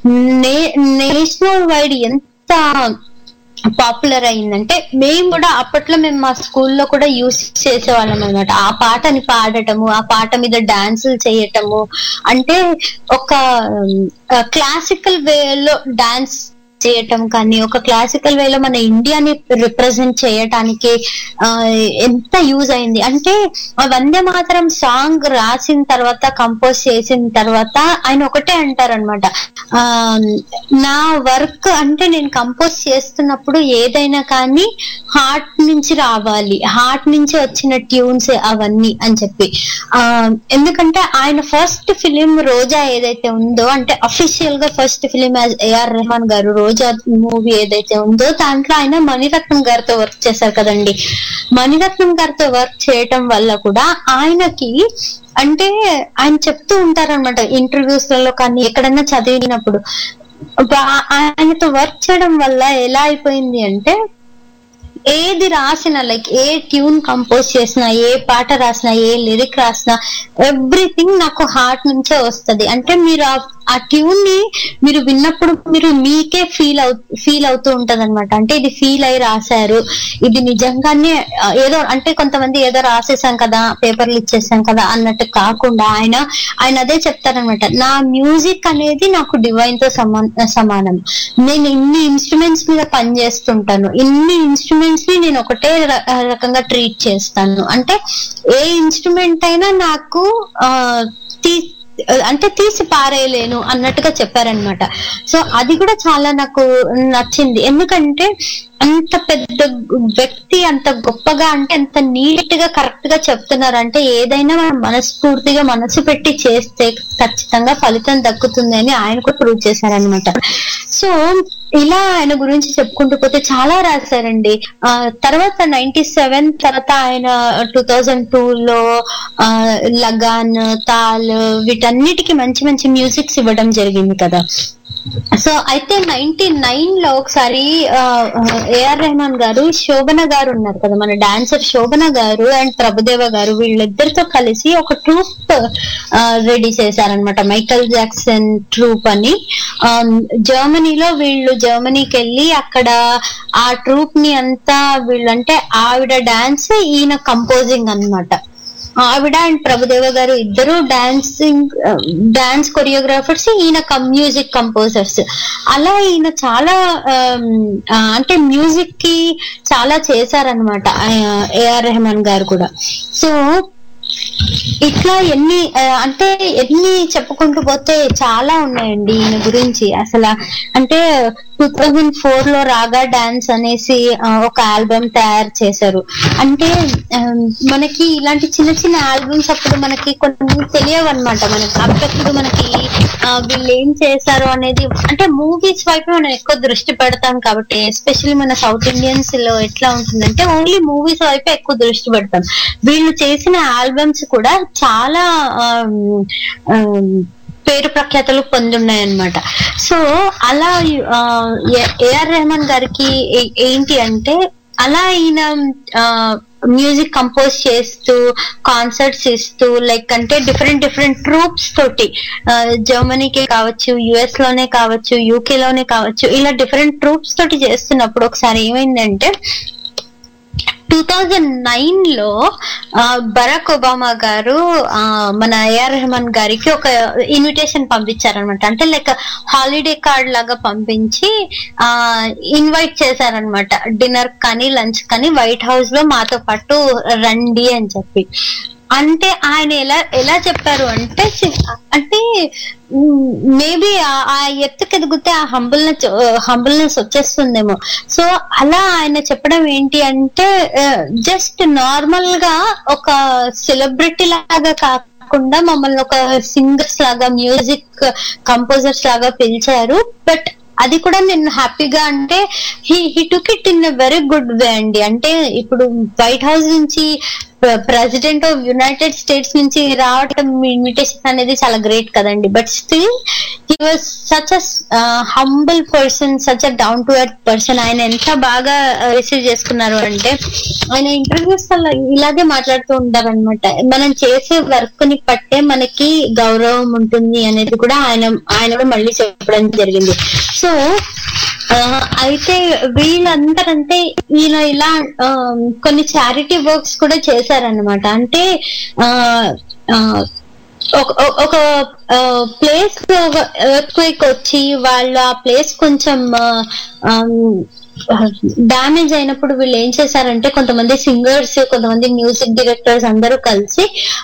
నేషనల్ వైడ్ ఎంత పాపులర్ అయిందంటే మేము కూడా అప్పట్లో మేము మా స్కూల్లో కూడా యూస్ చేసేవాళ్ళం అనమాట. ఆ పాటని పాడటము, ఆ పాట మీద డాన్సులు చేయటము, అంటే ఒక క్లాసికల్ వేలో డాన్స్ చేయటం కానీ ఒక క్లాసికల్ వేలో మన ఇండియాని రిప్రజెంట్ చేయటానికి ఎంత యూజ్ అయింది అంటే వందే మాతరం సాంగ్ రాసిన తర్వాత కంపోజ్ చేసిన తర్వాత ఆయన ఒకటే అంటారనమాట, నా వర్క్ అంటే నేను కంపోజ్ చేస్తున్నప్పుడు ఏదైనా కానీ హార్ట్ నుంచి రావాలి, హార్ట్ నుంచి వచ్చిన ట్యూన్స్ అవన్నీ అని చెప్పి. ఎందుకంటే ఆయన ఫస్ట్ ఫిలిం రోజా ఏదైతే ఉందో అంటే అఫీషియల్ గా ఫస్ట్ ఫిలిం ఏఆర్ రెహమాన్ గారు రోజా మూవీ ఏదైతే ఉందో దాంట్లో ఆయన మణిరత్నం గారితో వర్క్ చేశారు కదండి. మణిరత్నం గారితో వర్క్ చేయటం వల్ల కూడా ఆయనకి అంటే ఆయన చెప్తూ ఉంటారనమాట ఇంటర్వ్యూస్ లలో కానీ ఎక్కడన్నా చదివినప్పుడు, ఆయనతో వర్క్ చేయడం వల్ల ఎలా అయిపోయింది అంటే ఏది రాసినా లైక్ ఏ ట్యూన్ కంపోజ్ చేసినా, ఏ పాట రాసినా, ఏ లిరిక్ రాసినా ఎవ్రీథింగ్ నాకు హార్ట్ నుంచే వస్తది. అంటే మీరు ఆ ట్యూన్ ని మీరు విన్నప్పుడు మీరు మీకే ఫీల్ అవుతూ ఉంటది అనమాట. అంటే ఇది ఫీల్ అయి రాశారు, ఇది నిజంగానే ఏదో అంటే కొంతమంది ఏదో రాసేసాం కదా పేపర్లు ఇచ్చేసాం కదా అన్నట్టు కాకుండా ఆయన అదే చెప్తారనమాట, నా మ్యూజిక్ అనేది నాకు డివైన్ తో సమానం. నేను ఇన్ని ఇన్స్ట్రుమెంట్స్ మీద పనిచేస్తుంటాను, ఇన్ని ఇన్స్ట్రుమెంట్స్ ని నేను ఒకటే రకంగా ట్రీట్ చేస్తాను. అంటే ఏ ఇన్స్ట్రుమెంట్ అయినా నాకు అంటే తీసి పారేయలేను అన్నట్టుగా చెప్పారనమాట. సో అది కూడా చాలా నాకు నచ్చింది. ఎందుకంటే అంత పెద్ద వ్యక్తి అంత గొప్పగా అంటే అంత నీట్ గా కరెక్ట్ గా చెప్తున్నారు. అంటే ఏదైనా మనం మనస్ఫూర్తిగా మనసు పెట్టి చేస్తే ఖచ్చితంగా ఫలితం దక్కుతుంది అని ఆయన కూడా ప్రూవ్ చేశారనమాట. సో ఇలా ఆయన గురించి చెప్పుకుంటూ పోతే చాలా రాశారండి. తర్వాత 97 తర్వాత ఆయన 2002లో లగాన్, తాల్ వీటన్నిటికీ మంచి మంచి మ్యూజిక్స్ ఇవ్వడం జరిగింది కదా. సో అయితే 99లో ఒకసారి ఏఆర్ రెహమాన్ గారు, శోభన గారు ఉన్నారు కదా మన డాన్సర్ శోభన గారు అండ్ ప్రభుదేవ గారు, వీళ్ళిద్దరితో కలిసి ఒక ట్రూప్ రెడీ చేశారనమాట, మైకల్ జాక్సన్ ట్రూప్ అని. జర్మనీలో వీళ్ళు జర్మనీకి వెళ్ళి అక్కడ ఆ ట్రూప్ ని అంతా వీళ్ళంటే ఆవిడ డాన్స్ ఈయన కంపోజింగ్ అన్నమాట. ఆవిడ అండ్ ప్రభుదేవ గారు ఇద్దరు డాన్స్ కొరియోగ్రాఫర్స్, ఈయన మ్యూజిక్ కంపోజర్స్. అలా ఈయన చాలా అంటే మ్యూజిక్ కి చాలా చేశారనమాట ఏఆర్ రెహమాన్ గారు కూడా. సో ఇట్లా ఎన్ని చెప్పుకుంటూ పోతే చాలా ఉన్నాయండి ఈయన గురించి. అసలు అంటే 2004లో రాగా డాన్స్ అనేసి ఒక ఆల్బమ్ తయారు చేశారు. అంటే మనకి ఇలాంటి చిన్న చిన్న ఆల్బమ్స్ అప్పుడు మనకి కొన్ని తెలియవు అనమాట. మనకి అప్పుడు మనకి వీళ్ళు ఏం చేశారు అనేది అంటే మూవీస్ వైపు మనం ఎక్కువ దృష్టి పెడతాం కాబట్టి, ఎస్పెషల్లీ మన సౌత్ ఇండియన్స్ లో ఎట్లా ఉంటుందంటే ఓన్లీ మూవీస్ వైపు ఎక్కువ దృష్టి పెడతాం. వీళ్ళు చేసిన ఆల్బమ్స్ కూడా చాలా పేరు ప్రఖ్యాతలు పొందున్నాయన్నమాట. సో అలా ఏఆర్ రెహమాన్ గారికి ఏంటి అంటే అలా ఈయన మ్యూజిక్ కంపోజ్ చేస్తూ కాన్సర్ట్స్ ఇస్తూ లైక్ అంటే డిఫరెంట్ ట్రూప్స్ తోటి జర్మనీకే కావచ్చు, యుఎస్ లోనే కావచ్చు, యూకే లోనే కావచ్చు, ఇలా డిఫరెంట్ ట్రూప్స్ తోటి చేస్తున్నప్పుడు ఒకసారి ఏమైందంటే 2009లో బరాక్ ఒబామా గారు మన ఏఆర్ రెహమాన్ గారికి ఒక ఇన్విటేషన్ పంపించారనమాట. అంటే లైక్ హాలిడే కార్డ్ లాగా పంపించి ఇన్వైట్ చేశారనమాట. డిన్నర్ కానీ లంచ్ కానీ వైట్ హౌస్ లో మాతో పాటు రండి అని చెప్పి. అంటే ఆయన ఎలా చెప్పారు అంటే మేబీ ఆ ఎత్తుకు ఎదిగితే ఆ హంబుల్నెస్ వచ్చేస్తుందేమో. సో అలా ఆయన చెప్పడం ఏంటి అంటే జస్ట్ నార్మల్ గా ఒక సెలబ్రిటీ లాగా కాకుండా మమ్మల్ని ఒక సింగర్స్ లాగా, మ్యూజిక్ కంపోజర్స్ లాగా పిలిచారు. బట్ అది కూడా నేను హ్యాపీగా అంటే he took it in a very good way అండి. అంటే ఇప్పుడు వైట్ హౌస్ నుంచి ప్రెసిడెంట్ ఆఫ్ యునైటెడ్ స్టేట్స్ నుంచి రావటం ఇన్విటేషన్ అనేది చాలా గ్రేట్ కదండి. But still he was such a humble person, such a down to earth person. ఆయన ఎంత బాగా రిసీవ్ చేసుకున్నారు అంటే ఆయన ఇంటర్వ్యూస్ ఇలాగే మాట్లాడుతూ ఉంటారు అనమాట. మనం చేసే వర్క్ ని పట్టే మనకి గౌరవం ఉంటుంది అనేది కూడా ఆయన కూడా మళ్ళీ చెప్పడం జరిగింది. సో అయితే వీళ్ళందరంటే ఈయన ఇలా కొన్ని చారిటీ వర్క్స్ కూడా చేశారనమాట. అంటే ఒక ప్లేస్ ఎర్త్క్వేక్ వచ్చి వాళ్ళు ఆ ప్లేస్ కొంచెం డ్యామేజ్ అయినప్పుడు వీళ్ళు ఏం చేశారంటే కొంతమంది సింగర్స్, కొంతమంది మ్యూజిక్ డైరెక్టర్స్ అందరూ కలిసి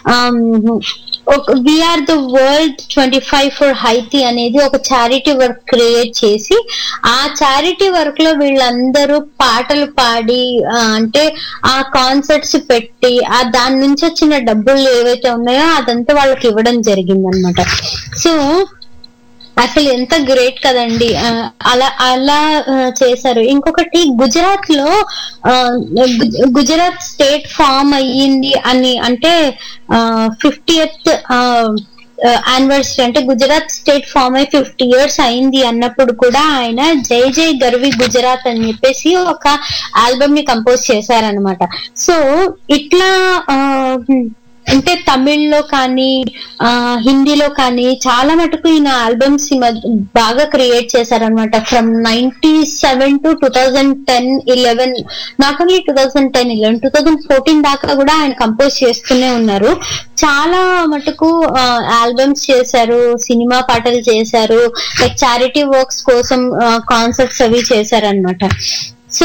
we are the world 25 for Haiti అనేది ఒక చారిటీ వర్క్ క్రియేట్ చేసి ఆ చారిటీ వర్క్ లో వీళ్ళందరూ పాటలు పాడి అంటే ఆ కాన్సర్ట్స్ పెట్టి దాని నుంచి వచ్చిన డబ్బులు ఏవైతే ఉన్నాయో అదంతా వాళ్ళకి ఇవ్వడం జరిగింది అనమాట. సో అసలు ఎంత గ్రేట్ కదండి. అలా చేశారు. ఇంకొకటి గుజరాత్ లో గుజరాత్ స్టేట్ ఫామ్ అయ్యింది అని అంటే 50th యానివర్సరీ అంటే గుజరాత్ స్టేట్ ఫామ్ అయి 50 years అయింది అన్నప్పుడు కూడా ఆయన జై జై గర్వి గుజరాత్ అని చెప్పేసి ఒక ఆల్బమ్ ని కంపోజ్ చేశారనమాట. సో ఇట్లా అంటే తమిళ్లో కానీ హిందీలో కానీ చాలా మటుకు ఈయన ఆల్బమ్స్ బాగా క్రియేట్ చేశారనమాట. ఫ్రమ్ 97 to 2010-11 నాట్ ఓన్లీ 2010-11 2014 దాకా కూడా ఆయన కంపోజ్ చేస్తూనే ఉన్నారు. చాలా మటుకు ఆల్బమ్స్ చేశారు, సినిమా పాటలు చేశారు, లైక్ చారిటీ వర్క్స్ కోసం కాన్సర్ట్స్ అవి చేశారనమాట. సో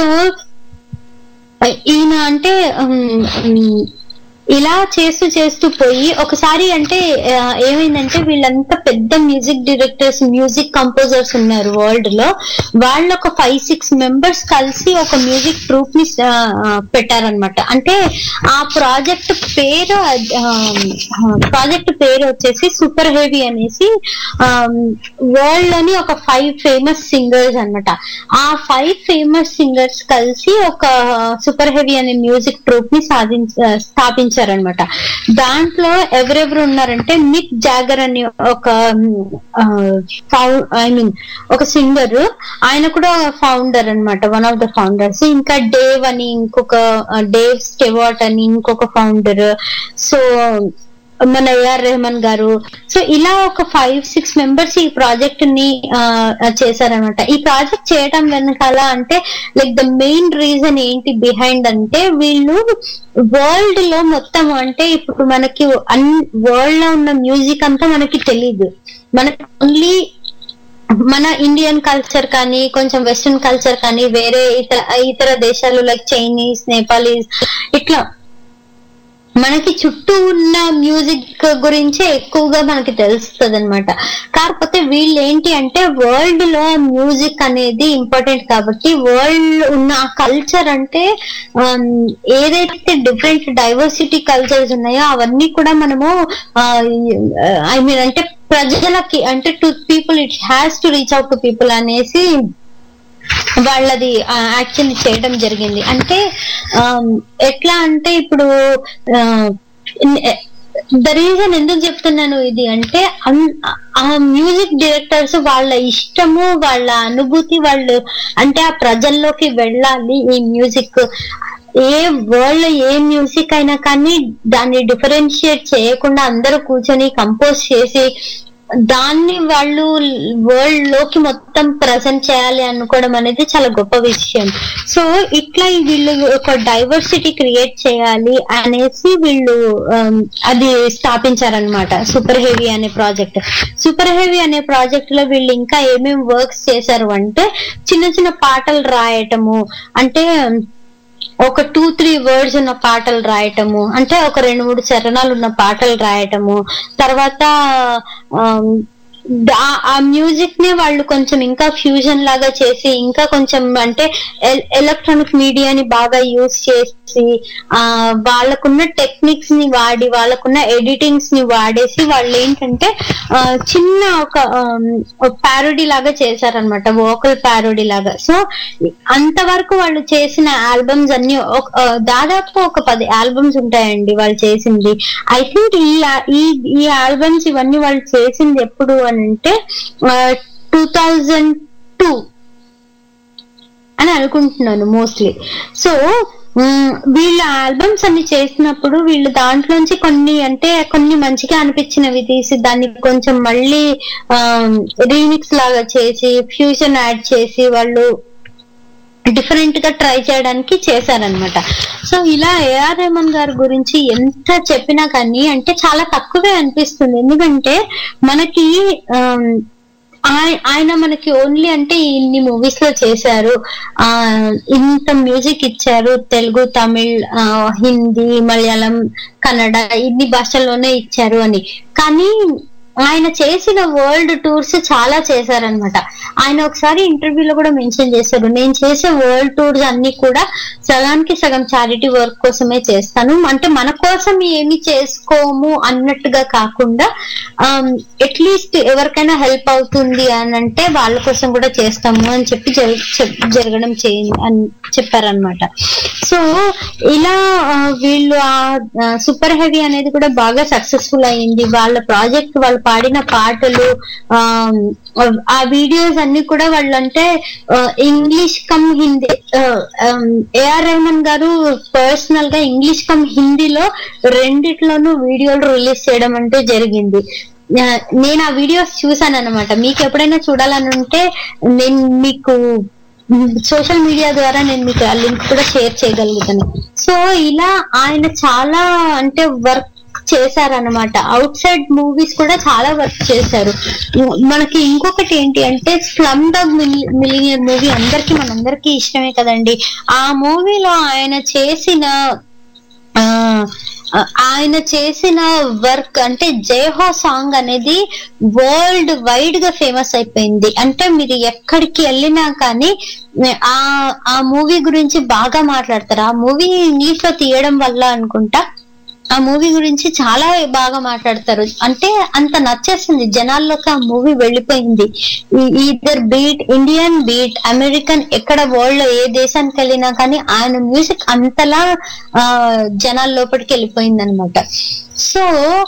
ఈయన అంటే ఇలా చేస్తూ పోయి ఒకసారి అంటే ఏమైందంటే వీళ్ళంతా పెద్ద మ్యూజిక్ డైరెక్టర్స్, మ్యూజిక్ కంపోజర్స్ ఉన్నారు వరల్డ్ లో. వాళ్ళు ఒక 5-6 members కలిసి ఒక మ్యూజిక్ ట్రూప్ ని పెట్టారనమాట. అంటే ఆ ప్రాజెక్ట్ పేరు వచ్చేసి సూపర్ హెవీ అనేసి వరల్డ్ లోని ఒక 5 famous సింగర్స్ అనమాట. ఆ 5 famous సింగర్స్ కలిసి ఒక సూపర్ హెవీ అనే మ్యూజిక్ ట్రూప్ ని స్థాపించారనమాట. దాంట్లో ఎవరెవరు ఉన్నారంటే మిక్ జాగర్ అని ఒక ఒక సింగర్, ఆయన కూడా ఫౌండర్ అనమాట, వన్ ఆఫ్ ద ఫౌండర్స్. ఇంకా డేవ్ అని ఇంకొక డేవ్ స్టెవార్ట్ అని ఇంకొక ఫౌండర్. సో మన ఏఆర్ రెహమాన్ గారు. సో ఇలా ఒక 5-6 members ఈ ప్రాజెక్ట్ ని చేశారనమాట. ఈ ప్రాజెక్ట్ చేయడం వెనకాల అంటే లైక్ ద మెయిన్ రీజన్ ఏంటి బిహైండ్ అంటే వీళ్ళు వరల్డ్ లో మొత్తం అంటే ఇప్పుడు మనకి వరల్డ్ లో ఉన్న మ్యూజిక్ అంతా మనకి తెలీదు. మనకి ఓన్లీ మన ఇండియన్ కల్చర్ కానీ కొంచెం వెస్టర్న్ కల్చర్ కానీ వేరే ఇతర దేశాలు లైక్ చైనీస్, నేపాలీస్ ఇట్లా మనకి చుట్టూ ఉన్న మ్యూజిక్ గురించే ఎక్కువగా మనకి తెలుస్తుంది అనమాట. కాకపోతే వీళ్ళు ఏంటి అంటే వరల్డ్ లో మ్యూజిక్ అనేది ఇంపార్టెంట్ కాబట్టి వరల్డ్ ఉన్న ఆ కల్చర్ అంటే ఏదైతే డిఫరెంట్ డైవర్సిటీ కల్చర్స్ ఉన్నాయో అవన్నీ కూడా మనము ఐ మీన్ అంటే ప్రజలకి అంటే to people it has to reach out to people అనేసి వాళ్ళది యాక్చువల్లీ చేయడం జరిగింది. అంటే ఎట్లా అంటే ఇప్పుడు ద రీజన్ ఎందుకు చెప్తున్నాను ఇది అంటే ఆ మ్యూజిక్ డైరెక్టర్స్ వాళ్ళ ఇష్టము, వాళ్ళ అనుభూతి, వాళ్ళు అంటే ఆ ప్రజల్లోకి వెళ్ళాలి. ఈ మ్యూజిక్ ఏ వరల్డ్ లో ఏ మ్యూజిక్ అయినా కానీ దాన్ని డిఫరెన్షియేట్ చేయకుండా అందరూ కూర్చొని కంపోజ్ చేసి దాన్ని వాళ్ళు వరల్డ్ లోకి మొత్తం ప్రజెంట్ చేయాలి అనుకోవడం అనేది చాలా గొప్ప విషయం. సో ఇట్లా వీళ్ళు ఒక డైవర్సిటీ క్రియేట్ చేయాలి అనేసి వీళ్ళు అది స్థాపించారనమాట, సూపర్ హెవీ అనే ప్రాజెక్ట్. సూపర్ హెవీ అనే ప్రాజెక్ట్ లో వీళ్ళు ఇంకా ఏమేమి వర్క్స్ చేశారు అంటే, చిన్న చిన్న పాటలు రాయటము, అంటే ఒక 2-3 వర్డ్స్ ఉన్న పాటలు రాయటము, అంటే ఒక 2-3 చరణాలు ఉన్న పాటలు రాయటము, తర్వాత ఆ మ్యూజిక్ ని వాళ్ళు కొంచెం ఇంకా ఫ్యూజన్ లాగా చేసి, ఇంకా కొంచెం అంటే ఎలక్ట్రానిక్ మీడియాని బాగా యూజ్ చేసి, వాళ్ళకున్న టెక్నిక్స్ ని వాడి, వాళ్ళకున్న ఎడిటింగ్స్ ని వాడేసి వాళ్ళు ఏంటంటే చిన్న ఒక ప్యారోడీ లాగా చేశారనమాట, వోకల్ ప్యారోడీ లాగా. సో అంతవరకు వాళ్ళు చేసిన ఆల్బమ్స్ అన్ని దాదాపు ఒక 10 ఆల్బమ్స్ ఉంటాయండి వాళ్ళు చేసింది. ఐ థింక్ ఈ ఆల్బమ్స్ ఇవన్నీ వాళ్ళు చేసింది ఎప్పుడు అంటే 2002 అని అనుకుంటున్నాను మోస్ట్లీ. సో వీళ్ళ ఆల్బమ్స్ అన్ని చేసినప్పుడు వీళ్ళు దాంట్లోంచి కొన్ని మంచిగా అనిపించినవి తీసి దాన్ని కొంచెం మళ్ళీ రీమిక్స్ లాగా చేసి, ఫ్యూజన్ యాడ్ చేసి వాళ్ళు డిఫరెంట్ గా ట్రై చేయడానికి చేశారనమాట. సో ఇలా ఏఆర్ రెహమాన్ గారి గురించి ఎంత చెప్పినా కానీ అంటే చాలా తక్కువే అనిపిస్తుంది. ఎందుకంటే మనకి ఆయన మనకి ఓన్లీ అంటే ఇన్ని మూవీస్ లో చేశారు, ఇంత మ్యూజిక్ ఇచ్చారు, తెలుగు, తమిళ్, హిందీ, మలయాళం, కన్నడ ఇన్ని భాషల్లోనే ఇచ్చారు అని. కానీ ఆయన చేసిన వరల్డ్ టూర్స్ చాలా చేశారనమాట. ఆయన ఒకసారి ఇంటర్వ్యూలో కూడా మెన్షన్ చేశారు, నేను చేసే వరల్డ్ టూర్స్ అన్ని కూడా సగానికి సగం చారిటీ వర్క్ కోసమే చేస్తాను, అంటే మన కోసం ఏమి చేసుకోము అన్నట్టుగా కాకుండా అట్లీస్ట్ ఎవరికైనా హెల్ప్ అవుతుంది అని అంటే వాళ్ళ కోసం కూడా చేస్తాము అని చెప్పి జరగడం అని చెప్పారనమాట. సో ఇలా వీళ్ళు సూపర్ హెవీ అనేది కూడా బాగా సక్సెస్ఫుల్ అయ్యింది. వాళ్ళ ప్రాజెక్ట్, వాళ్ళు పాడిన పాటలు, ఆ వీడియోస్ అన్ని కూడా వాళ్ళు అంటే ఇంగ్లీష్ కమ్ హిందీ, ఏఆర్ రెహమాన్ గారు పర్సనల్ గా ఇంగ్లీష్ కమ్ హిందీలో రెండిట్లోనూ వీడియోలు రిలీజ్ చేయడం అంటే జరిగింది. నేను ఆ వీడియోస్ చూసాను అనమాట. మీకు ఎప్పుడైనా చూడాలని ఉంటే నేను మీకు సోషల్ మీడియా ద్వారా నేను మీకు ఆ లింక్ కూడా షేర్ చేయగలుగుతాను. సో ఇలా ఆయన చాలా అంటే వర్క్ చేశారనమాట. అవుట్ సైడ్ మూవీస్ కూడా చాలా వర్క్ చేశారు. మనకి ఇంకొకటి ఏంటి అంటే స్లమ్ డాగ్ మిలియనర్ మూవీ మనందరికీ ఇష్టమే కదండి. ఆ మూవీలో ఆయన చేసిన వర్క్ అంటే జయహో సాంగ్ అనేది వరల్డ్ వైడ్ గా ఫేమస్ అయిపోయింది. అంటే మీరు ఎక్కడికి వెళ్ళినా కానీ ఆ మూవీ గురించి బాగా మాట్లాడతారు. ఆ మూవీ ఇంగ్లీష్ లో తీయడం వల్ల అనుకుంటా ఆ మూవీ గురించి చాలా బాగా మాట్లాడతారు. అంటే అంత నచ్చేసింది జనాల్లోకి, ఆ మూవీ వెళ్ళిపోయింది. Either beat Indian, beat American, ఎక్కడ వరల్డ్ లో ఏ దేశానికి వెళ్ళినా కానీ ఆయన మ్యూజిక్ అంతలా జనాల లోపలికి వెళ్ళిపోయింది అనమాట. సో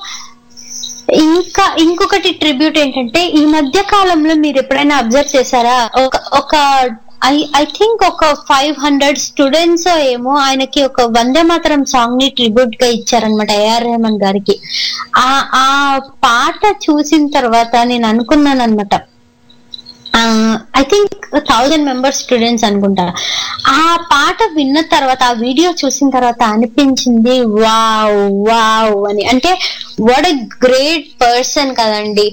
ఇంకొకటి ట్రిబ్యూట్ ఏంటంటే, ఈ మధ్య కాలంలో మీరు ఎప్పుడైనా అబ్జర్వ్ చేశారా, ఒక ఐ థింక్ ఒక 500 స్టూడెంట్స్ ఏమో ఆయనకి ఒక వందే మాతరం సాంగ్ ని ట్రిబ్యూట్ గా ఇచ్చారనమాట ఏఆర్ రెహమాన్ గారికి. ఆ పాట చూసిన తర్వాత నేను అనుకున్నాను అనమాట, ఐ థింక్ 1000 మెంబర్స్ స్టూడెంట్స్ అనుకుంటా. ఆ పాట విన్న తర్వాత, ఆ వీడియో చూసిన తర్వాత అనిపించింది వావ్ వావ్ అని. అంటే వాట్ ఎ గ్రేట్ పర్సన్ కదండి.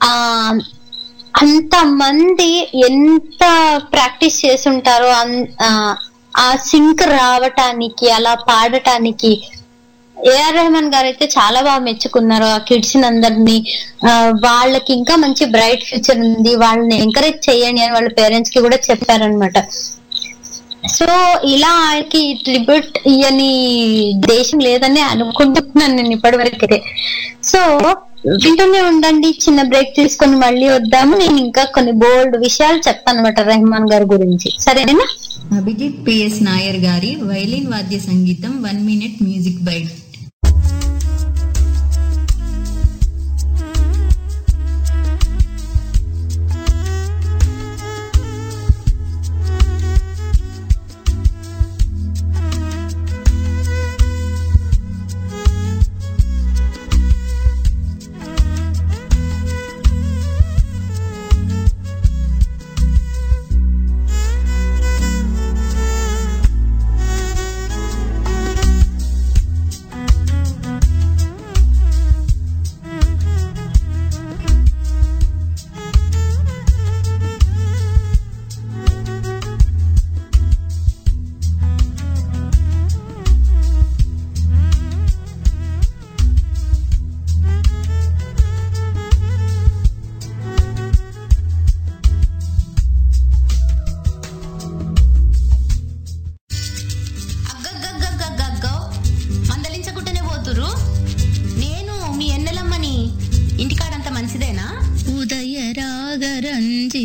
అంత మంది ఎంత ప్రాక్టీస్ చేసుంటారో ఆ సింక్ రావటానికి, అలా పాడటానికి. ఏఆర్ రెహమాన్ గారు అయితే చాలా బాగా మెచ్చుకున్నారు ఆ కిడ్స్ అందరినీ. వాళ్ళకి ఇంకా మంచి బ్రైట్ ఫ్యూచర్ ఉంది, వాళ్ళని ఎంకరేజ్ చేయండి అని వాళ్ళ పేరెంట్స్ కి కూడా చెప్పారనమాట. సో ఇలా ఆయనకి ట్రిబ్యూట్ ఇయని దేశం లేదని అనుకుంటున్నాను నేను ఇప్పటి వరకైతే. సో వింటూనే ఉండండి, చిన్న బ్రేక్ తీసుకొని మళ్ళీ వద్దాము. నేను ఇంకా కొన్ని బోల్డ్ విషయాలు చెప్తాను అనమాట రెహమాన్ గారి గురించి, సరేనా? అభిజిత్ పిఎస్ నాయర్ గారి వైలిన్ వాద్య సంగీతం 1 minute మ్యూజిక్ బైట్.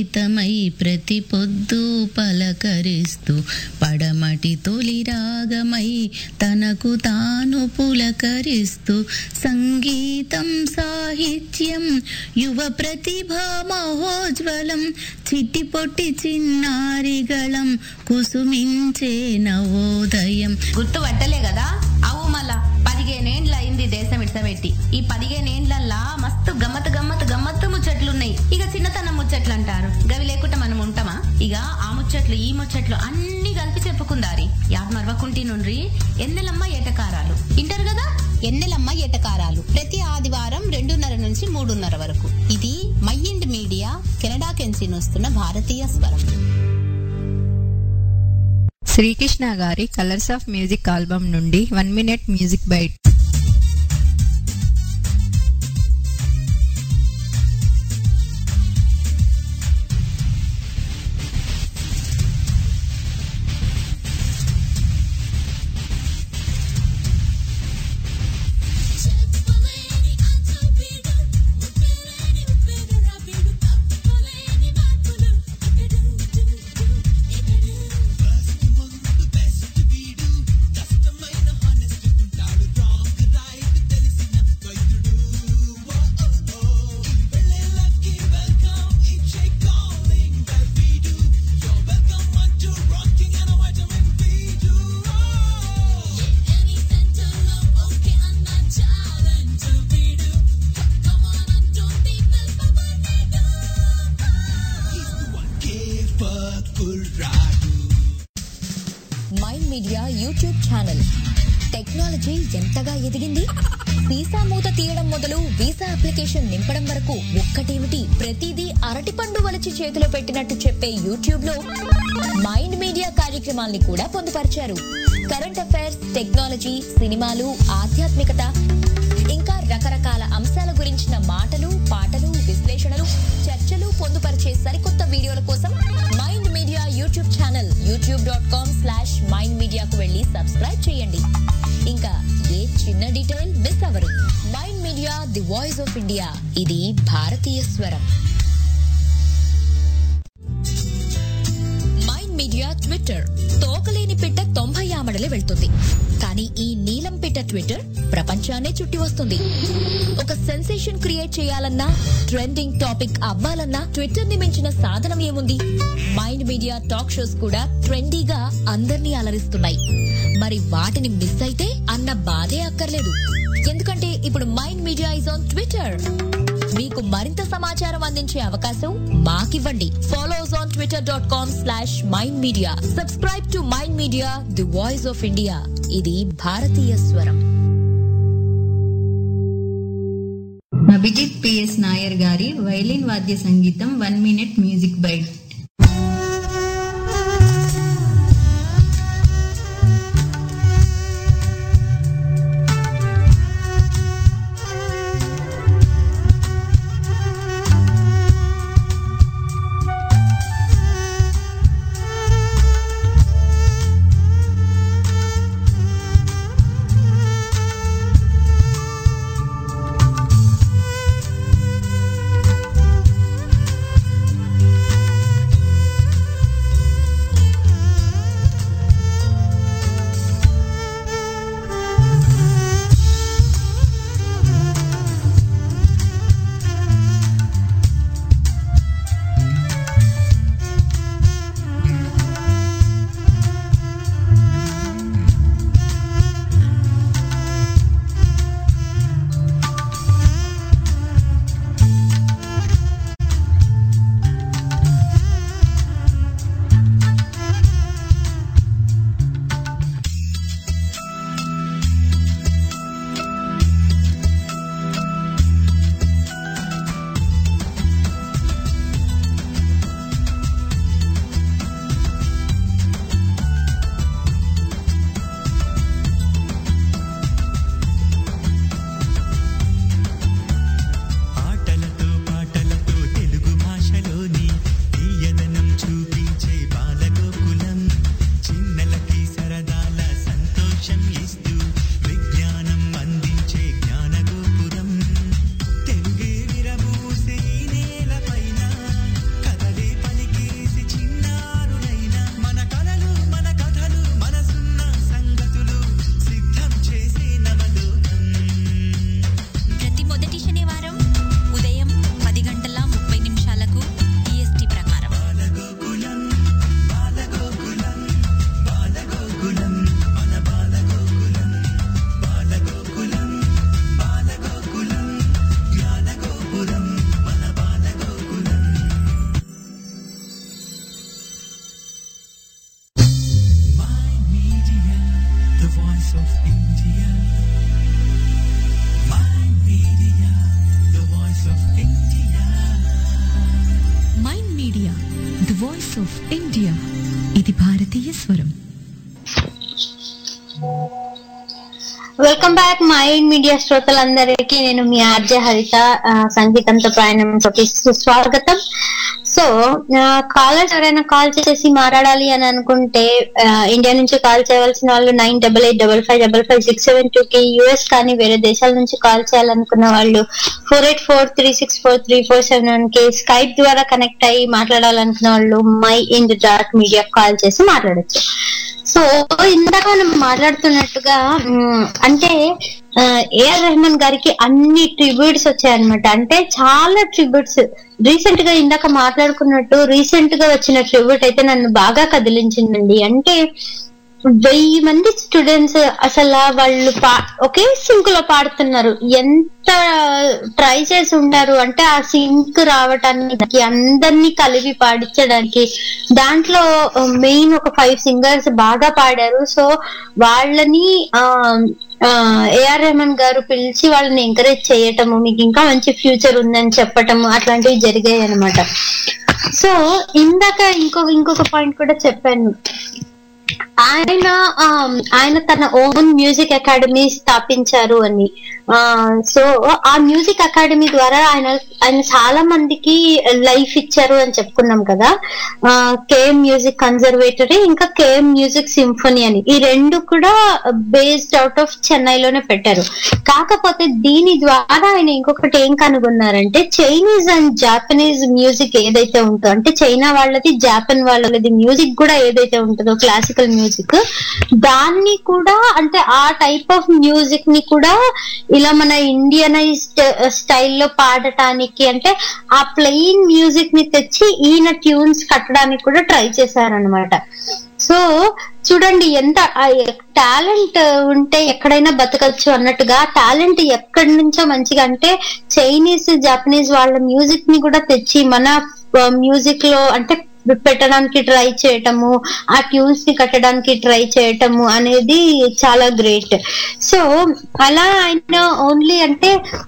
అంకితమై ప్రతి పొద్దు పలకరిస్తూ పడమటి తొలి రాగమై తనకు తాను పులకరిస్తూ సంగీతం సాహిత్యం యువ ప్రతిభా మహోజ్వలం చిట్టి పొట్టి చిన్నారిగళం కుసుమించే నవోదయం. గుర్తుపట్టలే కదా? అవు మళ్ళా 15 ఏండ్ల అయింది దేశం ఇడ్సబెట్టి. ఈ 15 ఏండ్లల్లా మస్తు గమ్మత్ గమ్మత్ గమ్మత్తు ముచ్చట్లున్నాయి. ఇక చిన్నతనం ముచ్చట్లు అంటారు, గవి లేకుండా మనం ఉంటామా? ఇక ఆ ముచ్చట్లు ఈ ముచ్చట్లు అన్ని కలిపి చెప్పుకుందారి. యాద్ మరవకుంటి నుండి ఎన్నెలమ్మ ఏటకారాలు ఇంటారు కదా. ఎన్నెలమ్మ ఏటకారాలు ప్రతి ఆదివారం 2:30 నుంచి 3:30 వరకు. ఇది మైండ్ మీడియా కెనడా కెన్సీ వస్తున్న భారతీయ స్వరం. శ్రీకృష్ణ గారి కలర్స్ ఆఫ్ మ్యూజిక్ ఆల్బమ్ నుండి 1 minute music bite. Mind media YouTube channel. Technology ఎంతగా ఎదిగింది? వీసా మూత తీయడం మొదలు వీసా అప్లికేషన్ నింపడం వరకు ఒక్కటేమిటి, ప్రతిదీ అరటిపండు వలచి చేతిలో పెట్టినట్టు చెప్పే యూట్యూబ్ లో మైండ్ మీడియా కార్యక్రమాల్ని కూడా పొందుపరిచారు. కరెంట్ అఫైర్స్, టెక్నాలజీ, సినిమాలు, ఆధ్యాత్మికత, ఇంకా రకరకాల అంశాల గురించిన మాటలు, పాటలు, విశ్లేషణలు, చర్చలు పొందుపరిచే సరికొత్త వీడియోల కోసం mind media YouTube channel youtube.com/mindmedia వెళ్లి సబ్స్క్రైబ్ చేయండి. ఇంకా ఏ చిన్న డీటెయిల్ మిస్ అవ్వరు. Mind media, the voice of India. ఇది భారతీయ స్వరం. Mind media Twitter. తోకలేని పిట్ట 90 ఆమడలే వెళ్తుంది, కానీ ఈ నీలం పిట్ట ట్విట్టర్ ప్రపంచాన్నే చుట్టి వస్తుంది. ఒక సెన్సేషన్ క్రియేట్ చేయాలన్నా, ట్రెండింగ్ టాపిక్ అవ్వాలన్నా ట్విట్టర్ ని మించిన సాధనం ఏముంది? మైండ్ మీడియా టాక్ షోస్ కూడా ట్రెండీగా అందర్నీ అలరిస్తున్నాయి. మరి వాటిని మిస్ అయితే అన్న బాధే అక్కర్లేదు, ఎందుకంటే ఇప్పుడు mind media is on Twitter. మీకు మరింత సమాచారం అందించే అవకాశం మాకివ్వండి. Follows on twitter.com/mindmedia. Subscribe to mind media, the voice of India. ఇది భారతీయ స్వరం. అభిజిత్ పిఎస్ నాయర్ గారి వైలిన్ వాద్య సంగీతం 1 minute music bite. Voice of India. ఇది భారతీయ స్వరం. వెల్కమ్ బ్యాక్ మై మీడియా శ్రోతలందరికీ నేను మీ ఆర్జే హరిత సంగీతంతో ప్రయాణం స్వాగతం. సో కాలర్స్ ఎవరైనా కాల్ చేసి మాట్లాడాలి అని అనుకుంటే ఇండియా నుంచి కాల్ చేయవలసిన వాళ్ళు 9885555672 కి, యుఎస్ కానీ వేరే దేశాల నుంచి కాల్ చేయాలనుకున్న వాళ్ళు 4843643479 కి, స్కైప్ ద్వారా కనెక్ట్ అయ్యి మాట్లాడాలనుకున్న వాళ్ళు my.in.media కాల్ చేసి మాట్లాడచ్చు. సో ఇందాక మనం మాట్లాడుతున్నట్టుగా అంటే ఏఆర్ రెహమాన్ గారికి అన్ని ట్రిబ్యూట్స్ వచ్చాయన్నమాట. అంటే చాలా ట్రిబ్యూట్స్ రీసెంట్ గా ఇందాక మాట్లాడుకున్నట్టు రీసెంట్ గా వచ్చిన ట్రిబ్యూట్ అయితే నన్ను బాగా కదిలించిందండి. అంటే 1000 మంది స్టూడెంట్స్ అసలు వాళ్ళు ఒకే సింక్ లో పాడుతున్నారు. ఎంత ట్రై చేసి ఉంటారు అంటే ఆ సింక్ రావటానికి, అందరినీ కలిపి పాడించడానికి. దాంట్లో మెయిన్ ఒక 5 సింగర్స్ బాగా పాడారు. సో వాళ్ళని ఏఆర్ రెహమాన్ గారు పిలిచి వాళ్ళని ఎంకరేజ్ చేయటము, మీకు ఇంకా మంచి ఫ్యూచర్ ఉందని చెప్పటము, అట్లాంటివి జరిగాయి అనమాట. సో ఇందాక ఇంకొక పాయింట్ కూడా చెప్పాను. ఆయన తన ఓన్ మ్యూజిక్ అకాడమీ స్థాపించారు అని. సో ఆ మ్యూజిక్ అకాడమీ ద్వారా ఆయన చాలా మందికి లైఫ్ ఇచ్చారు అని చెప్పుకున్నాం కదా. కేఎం మ్యూజిక్ కన్జర్వేటరీ, ఇంకా కేఎం మ్యూజిక్ సింఫనీ అని, ఈ రెండు కూడా బేస్డ్ అవుట్ ఆఫ్ చెన్నైలోనే పెట్టారు. కాకపోతే దీని ద్వారా ఆయన ఇంకొకటి ఏం కనుగొన్నారంటే, చైనీస్ అండ్ జాపనీస్ మ్యూజిక్ ఏదైతే ఉంటుందో, అంటే చైనా వాళ్ళది జాపాన్ వాళ్ళది మ్యూజిక్ కూడా ఏదైతే ఉంటుందో క్లాసికల్ మ్యూజిక్, దాన్ని కూడా అంటే ఆ టైప్ ఆఫ్ మ్యూజిక్ ని కూడా ఇలా మన ఇండియనైజ్డ్ స్టైల్లో పాడటానికి, అంటే ఆ ప్లెయిన్ మ్యూజిక్ ని తెచ్చి ఈయన ట్యూన్స్ కట్టడానికి కూడా ట్రై చేశారనమాట. సో చూడండి ఎంత టాలెంట్ ఉంటే ఎక్కడైనా బతకచ్చు అన్నట్టుగా, టాలెంట్ ఎక్కడి నుంచో మంచిగా అంటే చైనీస్ జాపనీస్ వాళ్ళ మ్యూజిక్ ని కూడా తెచ్చి మన మ్యూజిక్ లో అంటే పెట్టడానికి ట్రై చేయటము, ఆ ట్యూన్స్ ని కట్టడానికి ట్రై చేయటము అనేది చాలా గ్రేట్. సో అలా ఆయన ఓన్లీ అంటే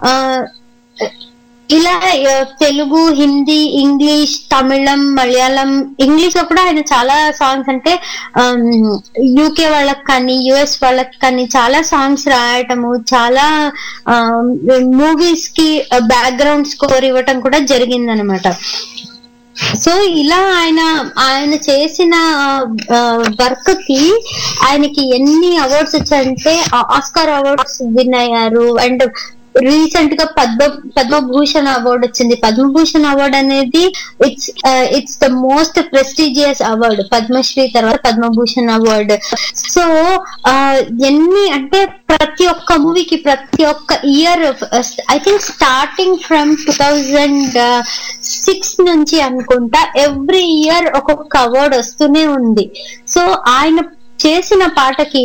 ఇలా తెలుగు, హిందీ, ఇంగ్లీష్, తమిళం, మలయాళం, ఇంగ్లీష్ లో కూడా ఆయన చాలా సాంగ్స్ అంటే యూకే వాళ్ళకి కానీ యుఎస్ వాళ్ళకి కానీ చాలా సాంగ్స్ రాయటము, చాలా మూవీస్ కి బ్యాక్గ్రౌండ్ స్కోర్ ఇవ్వటం కూడా జరిగిందనమాట. సో ఇలా ఆయన చేసిన వర్క్ కి ఆయనకి ఎన్ని అవార్డ్స్ వచ్చాయంటే ఆస్కార్ అవార్డ్స్ విన్ అయ్యారు. అండ్ రీసెంట్ గా పద్మభూషణ్ అవార్డు వచ్చింది. పద్మభూషణ్ అవార్డు అనేది it's the most prestigious award, Padma Shri తర్వాత పద్మభూషణ్ అవార్డు. సో ఎన్ని అంటే ప్రతి ఒక్క మూవీకి ప్రతి ఒక్క year I think starting from 2006 నుంచి అనుకుంటా ఎవ్రీ ఇయర్ ఒక్కొక్క అవార్డు వస్తూనే ఉంది. సో ఆయన చేసిన పాటకి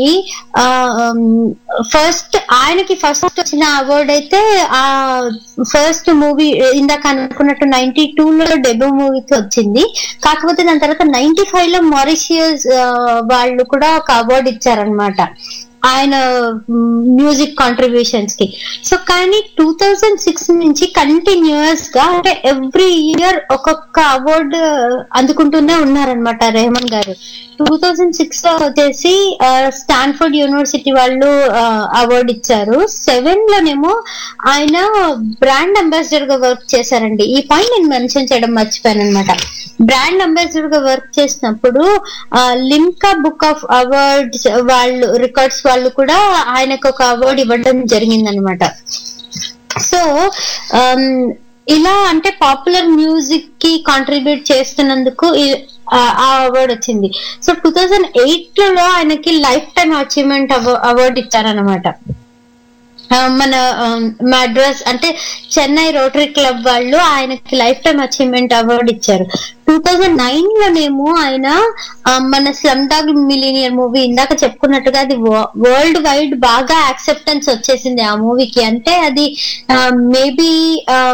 ఆయనకి ఫస్ట్ వచ్చిన అవార్డు అయితే ఆ ఫస్ట్ మూవీ ఇందాక అనుకున్నట్టు 92లో డెబ్యూ మూవీకి వచ్చింది. కాకపోతే దాని తర్వాత 95లో మారిషియస్ వాళ్ళు కూడా ఒక అవార్డు ఇచ్చారనమాట ఆయన మ్యూజిక్ కాంట్రిబ్యూషన్స్ కి. సో కానీ 2006 నుంచి కంటిన్యూస్ గా అంటే ఎవ్రీ ఇయర్ ఒక్కొక్క అవార్డు అందుకుంటూనే ఉన్నారనమాట రెహమాన్ గారు. 2006 లో వచ్చేసి స్టాన్ఫోర్డ్ యూనివర్సిటీ వాళ్ళు అవార్డు ఇచ్చారు. 7 లోనేమో ఆయన బ్రాండ్ అంబాసిడర్ గా వర్క్ చేశారండి. ఈ పాయింట్ నేను మెన్షన్ చేయడం మర్చిపోయాను అనమాట. బ్రాండ్ అంబాసిడర్ గా వర్క్ చేసినప్పుడు లిమ్కా బుక్ ఆఫ్ అవార్డ్స్ వాళ్ళు రికార్డ్స్ వాళ్ళు కూడా ఆయనకు ఒక అవార్డు ఇవ్వడం జరిగిందనమాట. సో ఇలా అంటే పాపులర్ మ్యూజిక్ కి కాంట్రిబ్యూట్ చేస్తున్నందుకు ఆ అవార్డు వచ్చింది. సో 2008లో ఆయనకి లైఫ్ టైమ్ అచీవ్మెంట్ అవార్డు ఇచ్చారనమాట. మన మద్రాస్ అంటే చెన్నై రోటరీ క్లబ్ వాళ్ళు ఆయనకి లైఫ్ టైమ్ అచీవ్మెంట్ అవార్డు ఇచ్చారు. 2009లోనేమో ఆయన మన స్లమ్ డాగ్ మిలియనియర్ మూవీ ఇందాక చెప్పుకున్నట్టుగా అది వరల్డ్ వైడ్ బాగా యాక్సెప్టెన్స్ వచ్చేసింది ఆ మూవీకి. అంటే అది మేబీ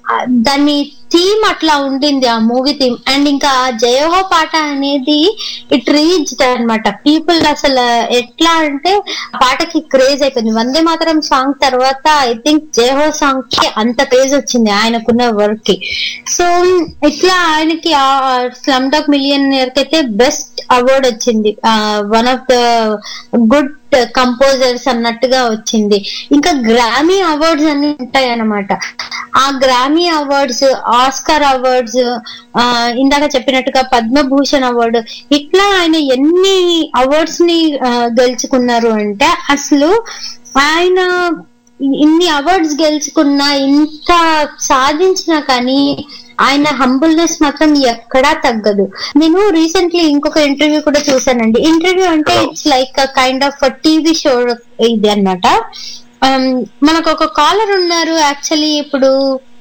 దాని థీమ్ అట్లా ఉండింది ఆ మూవీ థీమ్. అండ్ ఇంకా జయహో పాట అనేది ఇట్ రీచ్డ్ అనమాట పీపుల్. అసలు ఎట్లా అంటే పాటకి క్రేజ్ అయిపోయింది. వందే మాతరం సాంగ్ తర్వాత ఐ థింక్ జయహో సాంగ్ కి అంత క్రేజ్ వచ్చింది ఆయనకున్న వర్క్ కి. సో ఇట్లా ఆయనకి స్లమ్ డాగ్ మిలియనేర్ కి అయితే బెస్ట్ అవార్డ్ వచ్చింది, one of the good composers అన్నట్టుగా వచ్చింది. ఇంకా గ్రామీ అవార్డ్స్ అన్ని ఉంటాయి అన్నమాట. ఆ గ్రామీ అవార్డ్స్, ఆస్కార్ అవార్డ్స్, ఇందాక చెప్పినట్టుగా పద్మభూషణ్ అవార్డు, ఇట్లా ఆయన ఎన్ని అవార్డ్స్ ని గెలుచుకున్నారు అంటే అసలు ఆయన ఇన్ని అవార్డ్స్ గెలుచుకున్నా, ఇంత సాధించినా కానీ ఆయన హంబుల్నెస్ మాత్రం ఎక్కడా తగ్గదు. నేను రీసెంట్లీ ఇంకొక ఇంటర్వ్యూ కూడా చూసానండి. ఇంటర్వ్యూ అంటే it's like kind of TV show ఇది అన్నమాట. మనకు ఒక కాలర్ ఉన్నారు యాక్చువల్లీ ఇప్పుడు.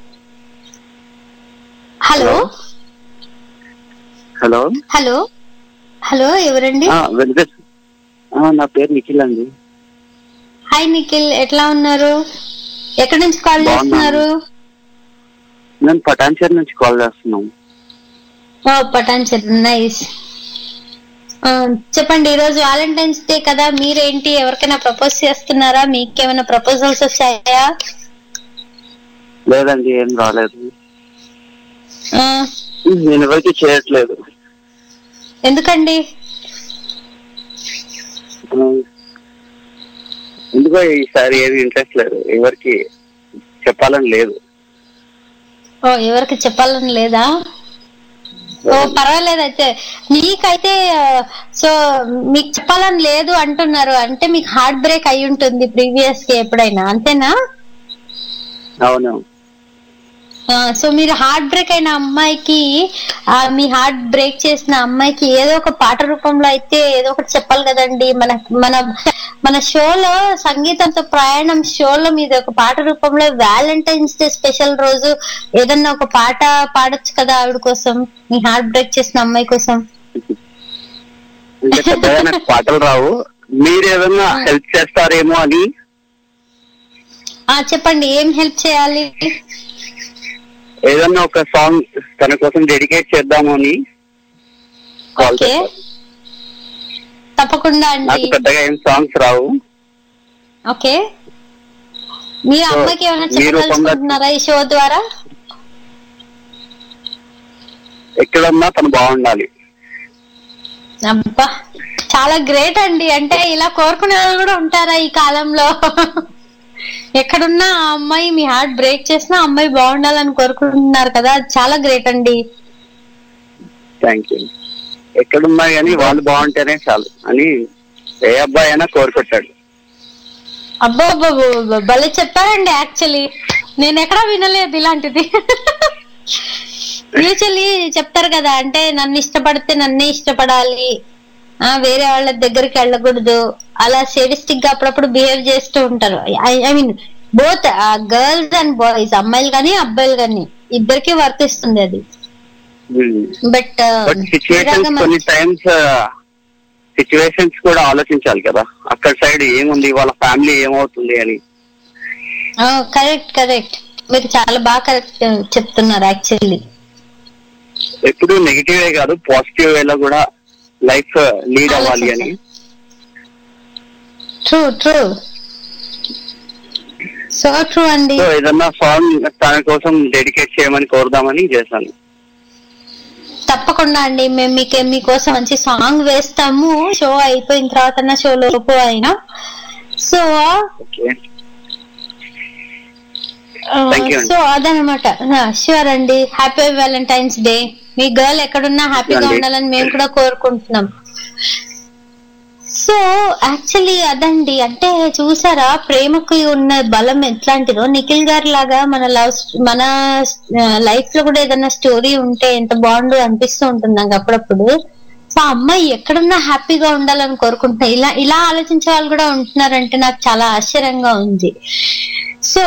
హలో హలో హలో హలో ఎవరండి? నా పేరు నిఖిల్ అండి. హాయ్ నిఖిల్, ఎట్లా ఉన్నారు? ఎక్కడి నుంచి కాల్ చేస్తున్నారు? నేను పటాన్చేరు నుంచి కాల్ చేస్తున్నాను. పటాన్చేరు, నైస్. చెప్పండి, ఈ రోజు వాలంటైన్స్ డే కదా, మీరేంటి ఎవరికైనా ప్రపోజ్ చేస్తున్నారా? మీకేమైనా ప్రపోజల్స్ వచ్చాయా? లేదండి, ఏం రాలేదు. నేను ఎవరికి చేయట్లేదు. ఎందుకండి? ఎందుకో ఈసారి ఏమి ఇంట్రెస్ట్ లేదు, ఎవరికి చెప్పాలని లేదు. ఎవరికి చెప్పాలని లేదా? పర్వాలేదు అయితే. నీకైతే సో మీకు చెప్పాలని లేదు అంటున్నారు అంటే మీకు హార్ట్ బ్రేక్ అయి ఉంటుంది ప్రీవియస్ గా ఎప్పుడైనా, అంతేనా? అవును. సో మీరు హార్ట్ బ్రేక్ అయిన అమ్మాయికి, మీ హార్ట్ బ్రేక్ చేసిన అమ్మాయికి ఏదో ఒక పాట రూపంలో అయితే ఏదో ఒకటి చెప్పాలి కదండి. మన మన మన షోలో సంగీతంతో ప్రయాణం షోలో మీద ఒక పాట రూపంలో వ్యాలంటైన్స్ డే స్పెషల్ రోజు ఏదన్నా ఒక పాట పాడొచ్చు కదా ఆవిడ కోసం, మీ హార్ట్ బ్రేక్ చేసిన అమ్మాయి కోసం. పాటలు రావు, మీరు ఏదన్నా హెల్ప్ చేస్తారేమో అని. చెప్పండి, ఏం హెల్ప్ చేయాలి? ఏదన్నా ఒక సాంగ్ తన కోసం డెడికేట్ చేద్దాము అని. తప్పకుండా అండి. నాకు పెద్దగా ఏం సాంగ్స్ రావు. ఓకే, మీ అమ్మకి ఏమైనా చెప్పాలనుకుంటున్నారా ఈ షో ద్వారా? ఎక్కడన్నా తను బాగుండాలి. అబ్బా, చాలా గ్రేట్ అండి. అంటే ఇలా కోరుకునే వాళ్ళు కూడా ఉంటారా ఈ కాలంలో? ఎక్కడున్నా ఆ అమ్మాయి మీ హార్ట్ బ్రేక్ చేసినా అమ్మాయి బాగుండాలని కోరుకుంటున్నారు కదా, చాలా గ్రేట్ అండి. Thank you. ఎక్కడున్నా కానీ వాళ్ళు బాగుంటేనే చాలు అని ఏ అబ్బాయి అయినా కోరుకుంటాడు. అబ్బో భలే చెప్పారండి. యాక్చువల్లీ నేను ఎక్కడా వినలేదు ఇలాంటిది. యూజువల్లీ చెప్తారు కదా, అంటే నన్ను ఇష్టపడితే నన్నే ఇష్టపడాలి, వేరే వాళ్ళ దగ్గరికి వెళ్ళకూడదు, అలా సేడిస్టిక్ గా అప్పుడప్పుడు బిహేవ్ చేస్తూ ఉంటారు. I mean both girls and boys, అమ్మాయిలు కానీ అబ్బాయిలు కానీ ఇద్దరికి వర్తిస్తుంది అది. బట్ కొన్ని టైమ్స్ సిచ్యువేషన్స్ కూడా ఆలోచించాలి కదా, అక్కడ సైడ్ ఏముంది, వాళ్ళ ఫ్యామిలీ ఏమవుతుంది అని. కరెక్ట్ కరెక్ట్, మీరు చాలా బాగా కరెక్ట్ చెప్తున్నారు. యాక్చువల్లీ ఎప్పుడు నెగిటివ్ కాదు, పాజిటివ్ వేలో కూడా లైఫ్ లీడ్ అవ్వాలి అని. ట్రూ ట్రూ, సో ట్రూ అండి. ఏదన్నా సాంగ్ తన కోసం డెడికేట్ చేయమని కోరుదామని చేశాను. తప్పకుండా అండి, మేము మీకోసం మంచి సాంగ్ వేస్తాము షో అయిపోయిన తర్వాత, షో లోపు అయినా. సో సో అదనమాట. ష్యూర్ అండి, హ్యాపీ వ్యాలంటైన్స్ డే. మీ గర్ల్ ఎక్కడున్నా హ్యాపీగా ఉండాలని మేము కూడా కోరుకుంటున్నాం. సో యాక్చువల్లీ అదండి, అంటే చూసారా ప్రేమకు ఉన్న బలం ఎట్లాంటిదో. నిఖిల్ గారి లాగా మన లైఫ్ లో కూడా ఏదైనా స్టోరీ ఉంటే ఎంత బాగుండు అనిపిస్తూ ఉంటుంది నాకు అప్పుడప్పుడు. సో అమ్మాయి ఎక్కడున్నా హ్యాపీగా ఉండాలని కోరుకుంటున్నా. ఇలా ఆలోచించే వాళ్ళు కూడా ఉంటున్నారంటే నాకు చాలా ఆశ్చర్యంగా ఉంది. సో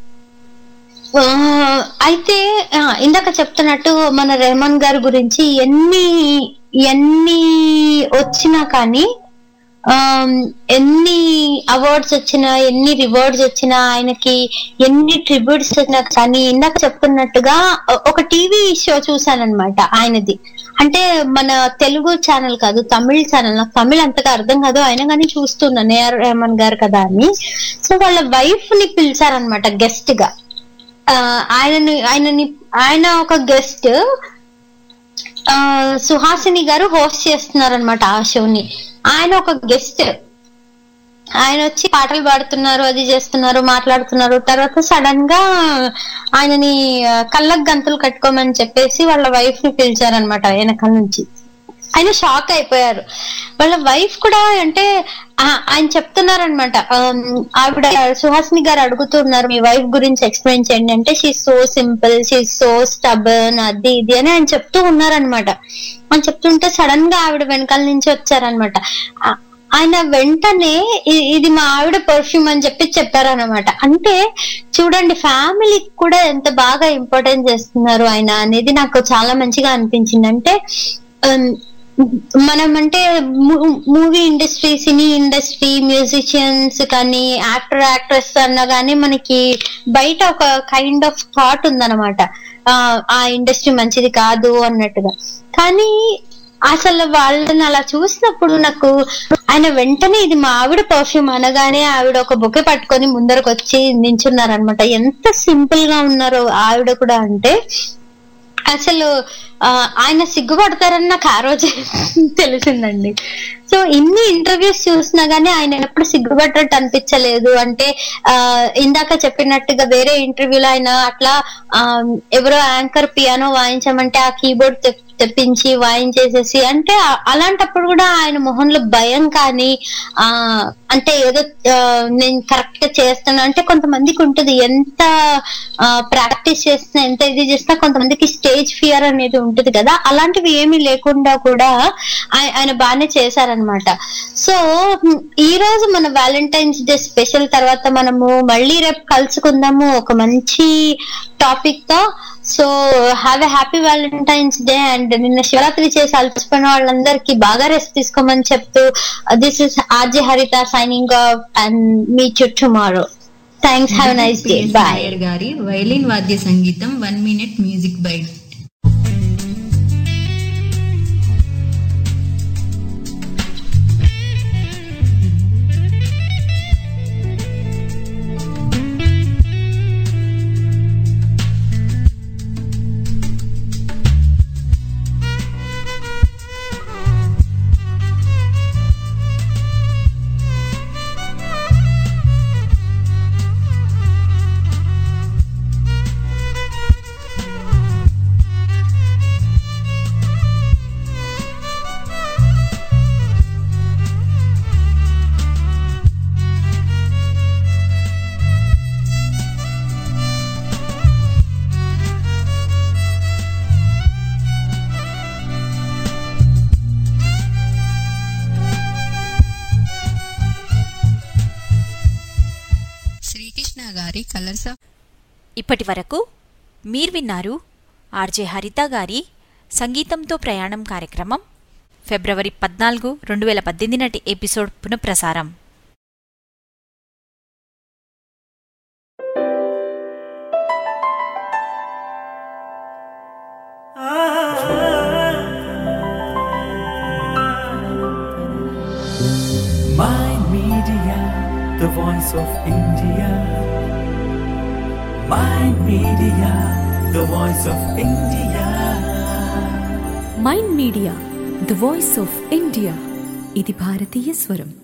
అయితే ఇందాక చెప్తున్నట్టు మన రెహమాన్ గారి గురించి ఎన్ని వచ్చినా కానీ ఎన్ని అవార్డ్స్ వచ్చినా, ఎన్ని రివార్డ్స్ వచ్చినా, ఆయనకి ఎన్ని ట్రిబ్యూట్స్ వచ్చినా, కానీ ఇందాక చెప్తున్నట్టుగా ఒక టీవీ షో చూసానన్నమాట ఆయనది. అంటే మన తెలుగు ఛానల్ కాదు, తమిళ ఛానల్. నాకు తమిళ్ అంతగా అర్థం కాదు, అయినా కానీ చూస్తున్నాను ఏఆర్ రెహమాన్ గారు కదా అని. సో వాళ్ళ వైఫ్ ని పిలిచారనమాట గెస్ట్ గా. ఆయన ఒక గెస్ట్, సుహాసిని గారు హోస్ట్ చేస్తున్నారనమాట ఆ షోని. ఆయన ఒక గెస్ట్, ఆయన వచ్చి పాటలు పాడుతున్నారు, అది చేస్తున్నారు, మాట్లాడుతున్నారు. తర్వాత సడన్ గా ఆయనని కళ్ళకు గంతులు కట్టుకోమని చెప్పేసి వాళ్ళ వైఫ్ ని పిలిచారనమాట వెనకాల నుంచి. ఆయన షాక్ అయిపోయారు. వాళ్ళ వైఫ్ కూడా, అంటే ఆయన చెప్తున్నారనమాట, ఆవిడ సుహాసిని గారు అడుగుతున్నారు మీ వైఫ్ గురించి ఎక్స్ప్లెయిన్ చేయండి అంటే, she so simple, she so stubborn, అది ఇది అని ఆయన చెప్తూ ఉన్నారనమాట. అని చెప్తుంటే సడన్ గా ఆవిడ వెనకాల నుంచి వచ్చారనమాట. ఆయన వెంటనే ఇది మా ఆవిడ పర్ఫ్యూమ్ అని చెప్పారనమాట. అంటే చూడండి ఫ్యామిలీకి కూడా ఎంత బాగా ఇంపార్టెన్స్ చేస్తున్నారు ఆయన అనేది నాకు చాలా మంచిగా అనిపించింది. అంటే మనం అంటే movie industry, cine industry, musicians కానీ, యాక్టర్ యాక్ట్రెస్ అన్నా కానీ మనకి బయట ఒక కైండ్ ఆఫ్ థాట్ ఉందన్నమాట, ఆ ఇండస్ట్రీ మంచిది కాదు అన్నట్టుగా. కానీ అసలు వాళ్ళని అలా చూసినప్పుడు నాకు ఆయన వెంటనే ఇది మా ఆవిడ పర్ఫ్యూమ్ అనగానే ఆవిడ ఒక బొకే పట్టుకొని ముందరకు వచ్చి నించున్నారనమాట. ఎంత సింపుల్ గా ఉన్నారో ఆవిడ కూడా. అంటే అసలు ఆయన సిగ్గుపడతారని నాకు ఆ రోజే తెలిసిందండి. సో ఇన్ని ఇంటర్వ్యూస్ చూసినా గానీ ఆయన ఎప్పుడు సిగ్గుపడ్డట్టు అనిపించలేదు. అంటే ఇందాక చెప్పినట్టుగా వేరే ఇంటర్వ్యూలో ఆయన అట్లా ఎవరో యాంకర్ పియానో వాయించమంటే ఆ కీబోర్డ్ తెప్పించి వాయించేసేసి, అంటే అలాంటప్పుడు కూడా ఆయన మొహంలో భయం కానీ, అంటే ఏదో నేను కరెక్ట్ గా చేస్తాను అంటే కొంతమందికి ఉంటుంది, ఎంత ప్రాక్టీస్ చేసినా, ఎంత ఇది చేసినా కొంతమందికి స్టేజ్ ఫియర్ అనేది ఉంటుంది కదా, అలాంటివి ఏమీ లేకుండా కూడా ఆయన బాగానే చేశారనమాట. సో ఈ రోజు మన వ్యాలంటైన్స్ డే స్పెషల్ తర్వాత మనము మళ్ళీ రేపు కలుసుకుందాము ఒక మంచి టాపిక్ తో. So have a happy Valentine's day. And నిన్న శివరాత్రి చేసి అలసిపోయిన వాళ్ళందరికీ బాగా రెస్ట్ తీసుకోమని చెప్తూ, this is RJ Haritha signing off and meet you tomorrow. Thanks, have a nice day, bye. గారి వైలిన్ వాద్య సంగీతం 1 minute మ్యూజిక్ బైట్. ఇప్పటి వరకు మీరు విన్నారు ఆర్జే హరిత గారి సంగీతంతో ప్రయాణం కార్యక్రమం ఫిబ్రవరి 14, 2018 నాటి ఎపిసోడ్ పునఃప్రసారం. Mind Media, the voice of India. Mind Media, the voice of India. Mind media, the voice of India. ఇది భారతీయ స్వరం.